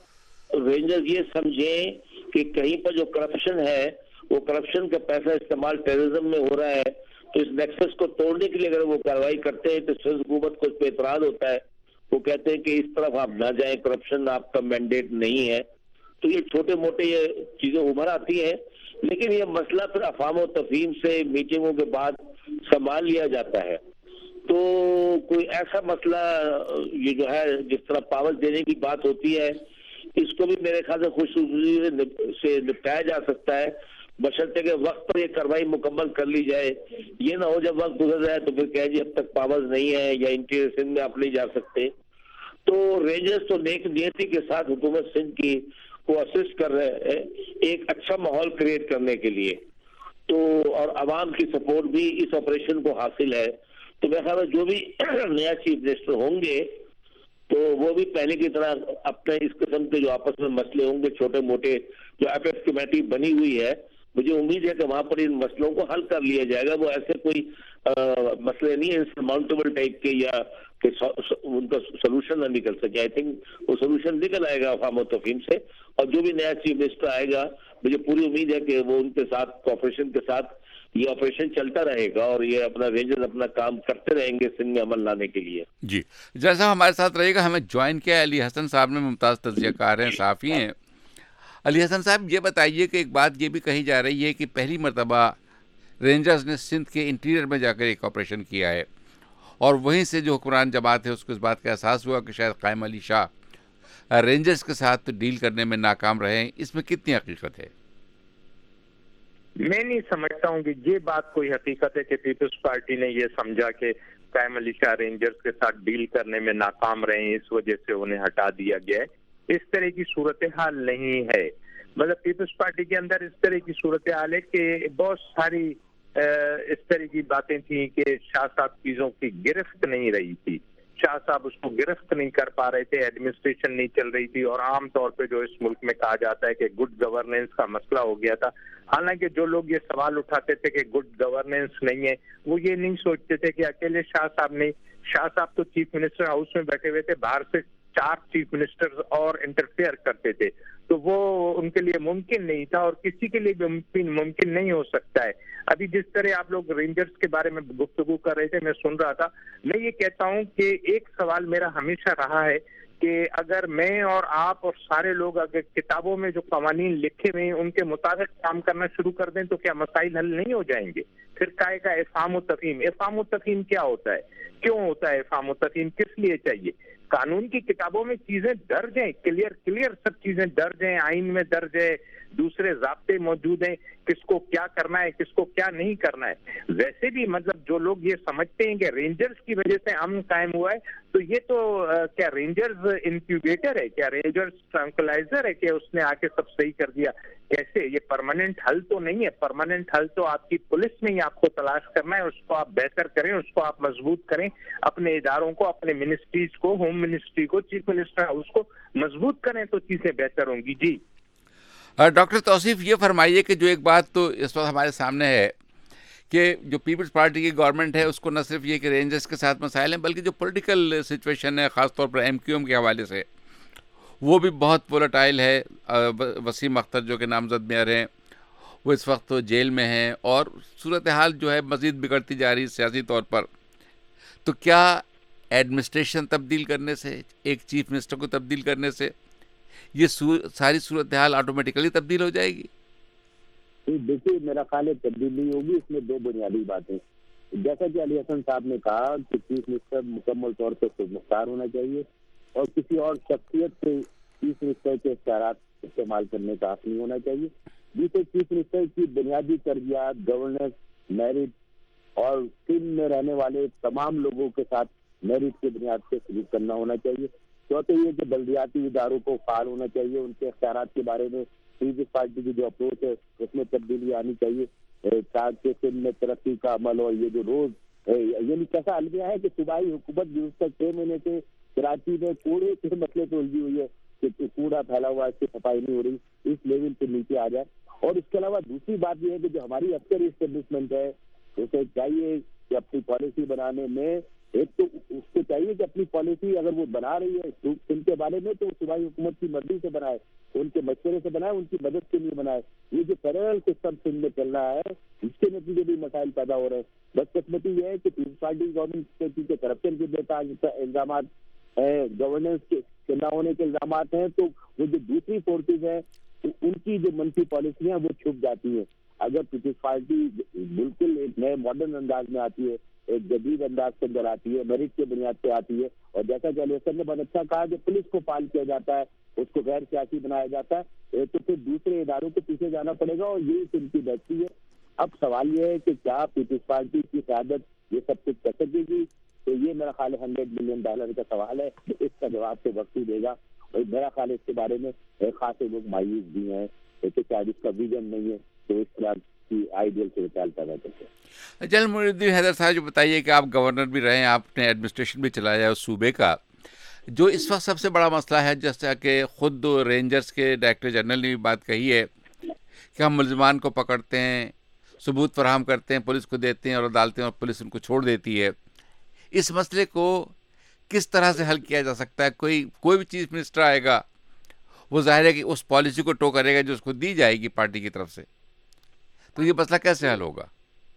رینجرز یہ سمجھیں کہ کہیں پر جو کرپشن ہے وہ کرپشن کا پیسہ استعمال ٹیررزم میں ہو رہا ہے, تو اس نیکسس کو توڑنے کے لیے اگر وہ کارروائی کرتے ہیں تو سندھ حکومت کو اس پہ اعتراض ہوتا ہے. وہ کہتے ہیں کہ اس طرف آپ نہ جائیں, کرپشن آپ کا مینڈیٹ نہیں ہے. تو یہ چھوٹے موٹے یہ چیزیں ابھر آتی ہیں, لیکن یہ مسئلہ پھر افہام و تفہیم سے میٹنگوں کے بعد سنبھال لیا جاتا ہے. تو کوئی ایسا مسئلہ یہ جو ہے جس طرح پاور دینے کی بات ہوتی ہے, اس کو بھی میرے خیال سے خوشی سے نپٹایا جا سکتا ہے, بشرطے کہ وقت پر یہ کارروائی مکمل کر لی جائے. یہ نہ ہو جب وقت گزر جائے تو پھر کہے جی اب تک پاورز نہیں ہے, یا انٹیریئر سندھ میں آپ نہیں جا سکتے. تو رینجرز تو نیک نیتی کے ساتھ حکومت سندھ کی کو اسسٹ کر رہے ہیں ایک اچھا ماحول کریٹ کرنے کے لیے, تو اور عوام کی سپورٹ بھی اس آپریشن کو حاصل ہے. تو میرے خیال میں جو بھی نیا چیف منسٹر ہوں گے تو وہ بھی پہلے کی طرح اپنے اس قسم کے جو آپس میں مسئلے ہوں گے چھوٹے موٹے, جو ایپیکس کمیٹی بنی ہوئی ہے, مجھے امید ہے کہ وہاں پر ان مسئلوں کو حل کر لیا جائے گا. وہ ایسے کوئی مسئلے نہیں ہیں انسرماؤنٹیبل ٹائپ کے, یا کہ ان کا سولوشن نہ نکل سکے. آئی تھنک وہ سولوشن نکل آئے گا افہام و تفہیم سے, اور جو بھی نیا چیف منسٹر آئے گا مجھے پوری امید ہے کہ وہ ان کے ساتھ کوآپریشن کے ساتھ یہ آپریشن چلتا رہے گا, اور یہ اپنا رینجرز اپنا کام کرتے رہیں گے سندھ میں عمل لانے کے لیے. جی, جیسا ہمارے ساتھ رہے گا. ہمیں جوائن کیا علی حسن صاحب نے, ممتاز تجزیہ کار ہیں, صحافی ہیں. علی حسن صاحب, یہ بتائیے کہ ایک بات یہ بھی کہی جا رہی ہے کہ پہلی مرتبہ رینجرز نے سندھ کے انٹیریئر میں جا کر ایک آپریشن کیا ہے, اور وہیں سے جو حکمران جماعت ہے اس کو اس بات کا احساس ہوا کہ شاید قائم علی شاہ رینجرز کے ساتھ ڈیل کرنے میں ناکام رہے ہیں. اس میں کتنی حقیقت ہے؟ میں نہیں سمجھتا ہوں کہ یہ بات کوئی حقیقت ہے کہ پیپلز پارٹی نے یہ سمجھا کہ قائم علی شاہ رینجرز کے ساتھ ڈیل کرنے میں ناکام رہے ہیں, اس وجہ سے انہیں ہٹا دیا گیا ہے. اس طرح کی صورتحال نہیں ہے. مطلب پیپلز پارٹی کے اندر اس طرح کی صورتحال ہے کہ بہت ساری اس طرح کی باتیں تھیں کہ شاہ صاحب چیزوں کی گرفت نہیں رہی تھی, شاہ صاحب اس کو گرفت نہیں کر پا رہے تھے, ایڈمنسٹریشن نہیں چل رہی تھی, اور عام طور پہ جو اس ملک میں کہا جاتا ہے کہ گڈ گورننس کا مسئلہ ہو گیا تھا. حالانکہ جو لوگ یہ سوال اٹھاتے تھے کہ گڈ گورننس نہیں ہے, وہ یہ نہیں سوچتے تھے کہ اکیلے شاہ صاحب نہیں, شاہ صاحب تو چیف منسٹر ہاؤس میں بیٹھے ہوئے تھے, باہر سے 4 چیف منسٹر اور انٹرفیئر کرتے تھے, تو وہ ان کے لیے ممکن نہیں تھا اور کسی کے لیے بھی ممکن نہیں ہو سکتا ہے. ابھی جس طرح آپ لوگ رینجرز کے بارے میں گفتگو کر رہے تھے, میں سن رہا تھا, میں یہ کہتا ہوں کہ ایک سوال میرا ہمیشہ رہا ہے کہ اگر میں اور آپ اور سارے لوگ اگر کتابوں میں جو قوانین لکھے ہوئے ہیں ان کے مطابق کام کرنا شروع کر دیں تو کیا مسائل حل نہیں ہو جائیں گے؟ پھر کہے گا افہام و تفہیم. افہام و تفہیم کیا ہوتا ہے, کیوں ہوتا ہے افہام و تفہیم, کس لیے چاہیے؟ قانون کی کتابوں میں چیزیں درج ہیں, کلیئر سب چیزیں درج ہیں, آئین میں درج ہے, دوسرے ضابطے موجود ہیں, کس کو کیا کرنا ہے, کس کو کیا نہیں کرنا ہے. ویسے بھی مطلب جو لوگ یہ سمجھتے ہیں کہ رینجرز کی وجہ سے امن قائم ہوا ہے, تو یہ تو کیا رینجرز انکیوبیٹر ہے, کیا رینجرز ٹرانکلائزر ہے کہ اس نے آ کے سب صحیح کر دیا؟ کیسے؟ یہ پرماننٹ حل تو نہیں ہے. پرماننٹ حل تو آپ کی پولیس میں ہی آپ کو تلاش کرنا ہے, اس کو آپ بہتر کریں, اس کو آپ مضبوط کریں, اپنے اداروں کو, اپنے منسٹریز کو, ہوم منسٹری کو, چیف منسٹر ہاؤس کو مضبوط کریں تو چیزیں بہتر ہوں گی. جی ڈاکٹر توصیف یہ فرمائیے کہ جو ایک بات تو اس وقت ہمارے سامنے ہے کہ جو پیپلز پارٹی کی گورنمنٹ ہے اس کو نہ صرف یہ کہ رینجرز کے ساتھ مسائل ہیں, بلکہ جو پولیٹیکل سچویشن ہے خاص طور پر ایم کیو ایم کے حوالے سے وہ بھی بہت وولیٹائل ہے. وسیم اختر جو کہ نامزد میئر ہیں وہ اس وقت جیل میں ہیں اور صورتحال جو ہے مزید بگڑتی جا رہی سیاسی طور پر. تو کیا ایڈمنسٹریشن تبدیل کرنے سے, ایک چیف منسٹر کو تبدیل کرنے سے یہ ساری صورتحال آٹومیٹیکلی تبدیل ہو جائے گی؟ دیکھیے میرا خیال ہے تبدیل نہیں ہوگی. اس میں 2 بنیادی باتیں, جیسا کہ علی حسن صاحب نے کہا کہ چیف منسٹر مکمل طور پر خود مختار ہونا چاہیے اور کسی اور شخصیت سے چیف منسٹر کے اختیارات استعمال کرنے کا حق نہیں ہونا چاہیے. جسے چیف منسٹر کی بنیادی ترجیحات, گورننس, میرٹ اور سندھ میں رہنے والے تمام لوگوں کے ساتھ میرٹ کی بنیاد پہ سلوک کرنا ہونا چاہیے. چوتھے یہ کہ بلدیاتی اداروں کو فعال ہونا چاہیے, ان کے اختیارات کے بارے میں پیپلز پارٹی کی جو اپروچ ہے اس میں تبدیلی آنی چاہیے تاکہ سندھ میں ترقی کا عمل اور یہ جو روز یعنی کیسا المیہ ہے کہ صوبائی حکومت گزشتہ 6 مہینے سے کراچی میں کوڑے کے مسئلے پہ الجھی ہوئی ہے کہ کوڑا پھیلا ہوا ہے, اس کی صفائی نہیں ہو رہی, اس لیول پہ نیچے آ جائے. اور اس کے علاوہ دوسری بات یہ ہے کہ جو ہماری عسکری اسٹیبلشمنٹ ہے اسے چاہیے کہ اپنی پالیسی بنانے میں ایک تو اس کو چاہیے کہ اپنی پالیسی اگر وہ بنا رہی ہے ان کے بارے میں تو صوبائی حکومت کی مرضی سے بنائے, ان کے مشورے سے بنائے, ان کی مدد کے لیے بنائے. یہ جو پیرالل سسٹم سندھ میں چل رہا ہے اس کے نتیجے بھی مسائل پیدا ہو رہے ہیں. بدقسمتی یہ ہے کہ پیپلز پارٹی گورنمنٹ کے پیچھے کرپشن کے بے الزامات ہیں, گورننس کے نہ ہونے کے الزامات ہیں, تو وہ جو دوسری فورسز ہیں ان کی جو منفی پالیسیاں وہ چھپ جاتی ہیں. اگر پیپلز پارٹی بالکل ایک نئے ماڈرن انداز میں آتی ہے, ایک جدید انداز کے اندر آتی ہے, میرٹ کی بنیاد پہ آتی ہے, اور جیسا کہ علی حسن نے بہت اچھا کہا کہ پولیس کو فعال کیا جاتا ہے, اس کو غیر سیاسی بنایا جاتا ہے, تو پھر دوسرے اداروں کے پیچھے جانا پڑے گا اور یہی سندھ کی بہتری ہے. اب سوال یہ ہے کہ کیا پیپلز پارٹی کی قیادت یہ سب کچھ کر سکے گی؟ تو یہ میرا خیال ہے $100 ملین کا سوال ہے, اس کا جواب تو وقت ہی دے گا. اور میرا خیال ہے اس کے بارے میں خاصے لوگ مایوس بھی ہیں کہ شاید اس کا ویژن نہیں ہے تو اس طرح کی آئیڈیل سے خیال پیدا کرتے ہیں. جنرل معین الدین حیدر صاحب جو بتائیے کہ آپ گورنر بھی رہے ہیں, آپ نے ایڈمنسٹریشن بھی چلایا ہے اس صوبے کا, جو اس وقت سب سے بڑا مسئلہ ہے جیسا کہ خود رینجرز کے ڈائریکٹر جنرل نے بھی بات کہی ہے کہ ہم ملزمان کو پکڑتے ہیں, ثبوت فراہم کرتے ہیں, پولیس کو دیتے ہیں اور عدالتیں اور پولیس ان کو چھوڑ دیتی ہے. اس مسئلے کو کس طرح سے حل کیا جا سکتا ہے؟ کوئی بھی چیف منسٹر آئے گا وہ ظاہر ہے کہ اس پالیسی کو ٹو کرے گا جو اس کو دی جائے گی پارٹی کی طرف سے, تو یہ مسئلہ کیسے حل ہوگا؟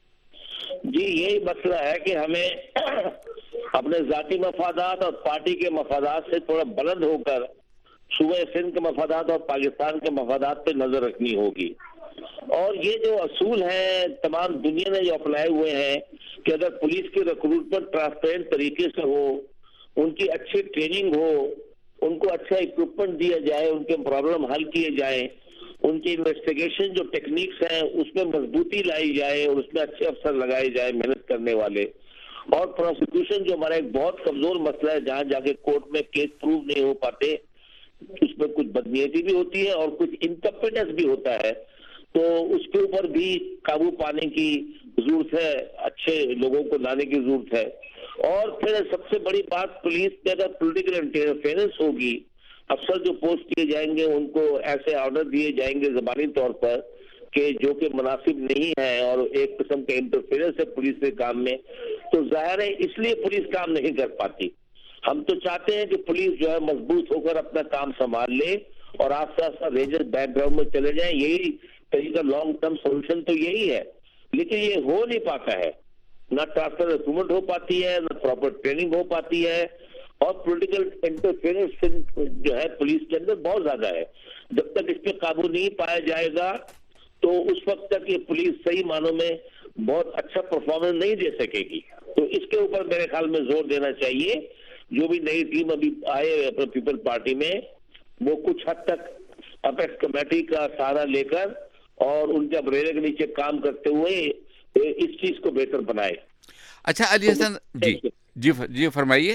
جی یہی مسئلہ ہے کہ ہمیں اپنے ذاتی مفادات اور پارٹی کے مفادات سے تھوڑا بلند ہو کر صوبہ سندھ کے مفادات اور پاکستان کے مفادات پہ نظر رکھنی ہوگی. اور یہ جو اصول ہیں تمام دنیا نے جو اپنائے ہوئے ہیں کہ اگر پولیس کی ریکروٹمنٹ ٹرانسپیرنٹ طریقے سے ہو, ان کی اچھی ٹریننگ ہو, ان کو اچھا اکوپمنٹ دیا جائے, ان کے پرابلم حل کیے جائیں, ان کی انویسٹیگیشن جو ٹیکنیکس ہیں اس میں مضبوطی لائی جائے اور اس میں اچھے افسر لگائے جائے محنت کرنے والے, اور پروسیکیوشن جو ہمارا ایک بہت کمزور مسئلہ ہے جہاں جا کے کورٹ میں کیس پروو نہیں ہو پاتے, اس میں کچھ بدنیتی بھی ہوتی ہے اور کچھ انکمپیٹنس بھی ہوتا ہے، تو اس کے اوپر بھی قابو پانے کی ضرورت ہے، اچھے لوگوں کو لانے کی ضرورت ہے. اور پھر سب سے بڑی بات، پولیس کے اگر پولیٹیکل انٹرفیئرنس ہوگی، افسر جو پوسٹ کیے جائیں گے ان کو ایسے آرڈر دیے جائیں گے زبانی طور پر کہ جو کہ مناسب نہیں ہے اور ایک قسم کا انٹرفیئرنس ہے پولیس کے کام میں، تو ظاہر ہے اس لیے پولیس کام نہیں کر پاتی. ہم تو چاہتے ہیں کہ پولیس جو ہے مضبوط ہو کر اپنا کام سنبھال لے اور آستے آستے ریجر بیک گراؤنڈ میں چلے جائیں. یہی طریقہ لانگ ٹرم سولوشن تو یہی ہے، لیکن یہ ہو نہیں پاتا ہے. نہ ٹرانسفر ریکروٹمنٹ ہو پاتی ہے، نہ پراپر ٹریننگ ہو پاتی ہے، اور پولیٹیکل انٹرفیئرنس جو ہے پولیس کے اندر بہت زیادہ ہے. جب تک اس پہ قابو نہیں پایا جائے گا تو اس وقت تک یہ پولیس صحیح معنوں میں بہت اچھا پرفارمنس نہیں دے سکے گی. تو اس کے اوپر میرے خیال میں زور دینا چاہیے. جو بھی نئی ٹیم ابھی آئے اپنے پیپل پارٹی میں، وہ کچھ حد تک اپیکس کمیٹی کا سہارا لے کر اور ان کے امبریلے کے نیچے کام کرتے ہوئے اس چیز کو بہتر بنائے. اچھا علی حسن جی فرمائیے.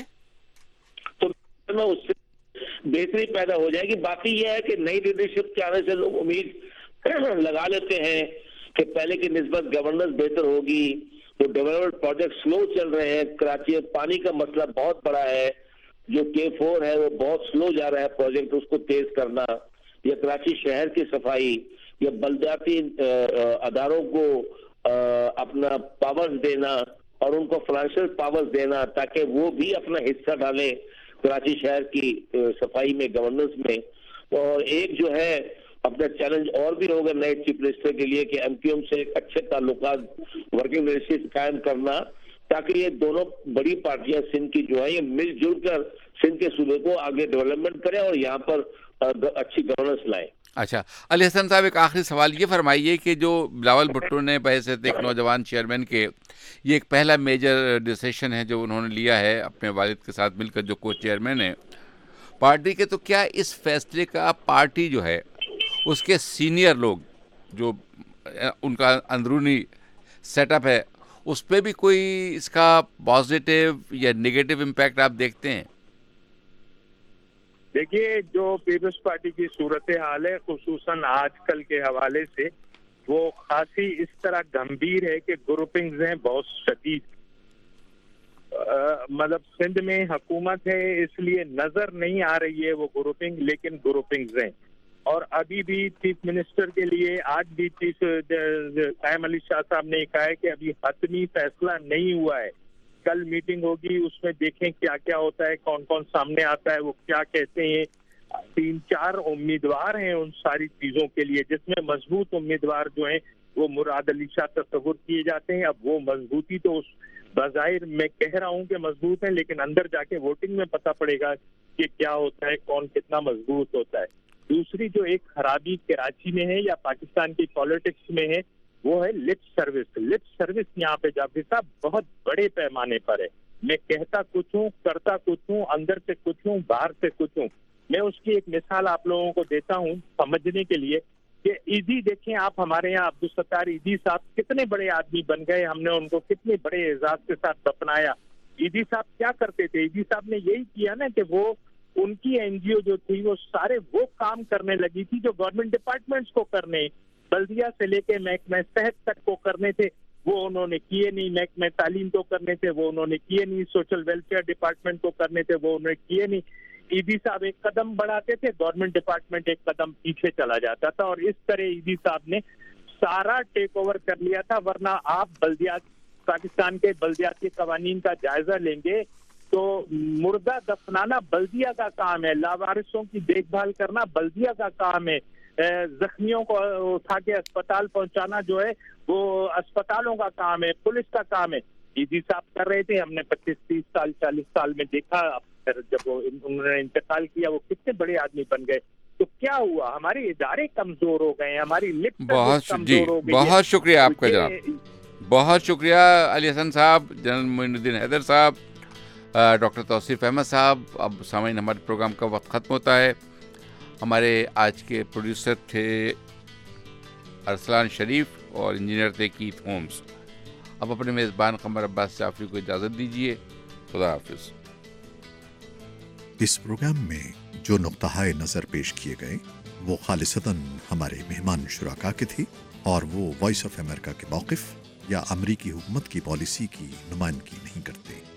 تو اس سے بہتری پیدا ہو جائے گی. باقی یہ ہے کہ نئی لیڈرشپ کے آنے سے لوگ امید لگا لیتے ہیں کہ پہلے کی نسبت گورننس بہتر ہوگی. تو ڈیولپمنٹ پروجیکٹ سلو چل رہے ہیں. کراچی میں پانی کا مسئلہ بہت بڑا ہے، جو K4 ہے وہ بہت سلو جا رہا ہے پروجیکٹ، اس کو تیز کرنا، یا کراچی شہر کی صفائی، یا بلدیاتی اداروں کو اپنا پاورز دینا اور ان کو فائنینشیل پاورز دینا تاکہ وہ بھی اپنا حصہ ڈالیں کراچی شہر کی صفائی میں، گورننس میں. اور ایک جو ہے اپنا چیلنج اور بھی ہوگا نئے چیف منسٹر کے لیے کہ MQM سے ایک اچھے تعلقات، ورکنگ ریلیشن قائم کرنا، تاکہ یہ دونوں بڑی پارٹیاں سندھ کی جو ہے یہ مل جل کر سندھ کے صوبے کو آگے ڈیولپمنٹ کریں اور یہاں پر اچھی گورننس لائیں. اچھا علی حسن صاحب، ایک آخری سوال یہ فرمائیے کہ جو بلاول بھٹو نے بحیثیت ایک نوجوان چیئرمین کے، یہ ایک پہلا میجر ڈیسیشن ہے جو انہوں نے لیا ہے اپنے والد کے ساتھ مل کر، جو کو چیئرمین ہے پارٹی کے، تو کیا اس فیصلے کا پارٹی جو ہے اس کے سینئر لوگ جو ان کا اندرونی سیٹ اپ ہے اس پہ بھی کوئی اس کا پازیٹیو یا نیگیٹو امپیکٹ آپ دیکھتے ہیں؟ دیکھیے، جو پیپلز پارٹی کی صورتحال ہے خصوصاً آج کل کے حوالے سے، وہ خاصی اس طرح گمبھیر ہے کہ گروپنگز ہیں بہت شدید. مطلب سندھ میں حکومت ہے اس لیے نظر نہیں آ رہی ہے وہ گروپنگ، لیکن گروپنگز ہیں. اور ابھی بھی چیف منسٹر کے لیے آج بھی چیف قائم علی شاہ صاحب نے کہا ہے کہ ابھی حتمی فیصلہ نہیں ہوا ہے. کل میٹنگ ہوگی، اس میں دیکھیں کیا کیا ہوتا ہے، کون کون سامنے آتا ہے، وہ کیا کہتے ہیں. 3-4 امیدوار ہیں ان ساری چیزوں کے لیے، جس میں مضبوط امیدوار جو ہیں وہ مراد علی شاہ تصور کیے جاتے ہیں. اب وہ مضبوطی تو بظاہر میں کہہ رہا ہوں کہ مضبوط ہے، لیکن اندر جا کے ووٹنگ میں پتہ پڑے گا کہ کیا ہوتا ہے، کون کتنا مضبوط ہوتا ہے. دوسری جو ایک خرابی کراچی میں ہے یا پاکستان کی پالیٹکس میں ہے، وہ ہے لپ سروس. لپ سروس یہاں پہ جعفری صاحب بہت بڑے پیمانے پر ہے. میں کہتا کچھ ہوں، کرتا کچھ ہوں، اندر سے کچھ ہوں، باہر سے کچھ ہوں. میں اس کی ایک مثال آپ لوگوں کو دیتا ہوں سمجھنے کے لیے کہ ایدی دیکھیں آپ، ہمارے یہاں عبدالستار ایدی صاحب کتنے بڑے آدمی بن گئے، ہم نے ان کو کتنے بڑے اعزاز کے ساتھ دفنایا. ایدی صاحب کیا کرتے تھے؟ ایدی صاحب نے یہی کیا نا کہ وہ ان کی NGO جو تھی وہ سارے وہ کام کرنے لگی تھی جو گورنمنٹ ڈپارٹمنٹس کو کرنے، بلدیہ سے لے کے محکمہ صحت تک کو کرنے تھے، وہ انہوں نے کیے نہیں. محکمہ تعلیم کو کرنے تھے، وہ انہوں نے کیے نہیں. سوشل ویلفیئر ڈپارٹمنٹ کو کرنے تھے، وہ انہوں نے کیے نہیں. ایدی صاحب ایک قدم بڑھاتے تھے، گورنمنٹ ڈپارٹمنٹ ایک قدم پیچھے چلا جاتا تھا، اور اس طرح ایدی صاحب نے سارا ٹیک اوور کر لیا تھا. ورنہ آپ بلدیات، پاکستان کے بلدیاتی قوانین کا جائزہ لیں گے تو مردہ دفنانا بلدیہ کا کام ہے، لاوارثوں کی دیکھ بھال کرنا بلدیہ کا کام ہے، زخمیوں کو اٹھا کے اسپتال پہنچانا جو ہے وہ اسپتالوں کا کام ہے، پولیس کا کام ہے. ایدی صاحب کر رہے تھے، ہم نے 25-30 سال 40 سال میں دیکھا. جب انہوں نے انتقال کیا وہ کتنے بڑے آدمی بن گئے. تو کیا ہوا؟ ہمارے ادارے کمزور ہو گئے ہیں، ہماری لپ کمزور ہو گئی. بہت شکریہ آپ کا جناب، بہت شکریہ علی حسن صاحب، جنرل معین الدین حیدر صاحب، ڈاکٹر توصیف احمد صاحب. اب سامعین ہمارے پروگرام کا وقت ختم ہوتا ہے. ہمارے آج کے پروڈیوسر تھے ارسلان شریف اور انجینئر تھے کیت ہومز. اب اپنے میزبان قمر عباس جعفری کو اجازت دیجیے. خدا حافظ. اس پروگرام میں جو نقطۂ نظر پیش کیے گئے وہ خالصتاً ہمارے مہمان شرکاء کے تھے اور وہ وائس آف امریکہ کے موقف یا امریکی حکومت کی پالیسی کی نمائندگی نہیں کرتے۔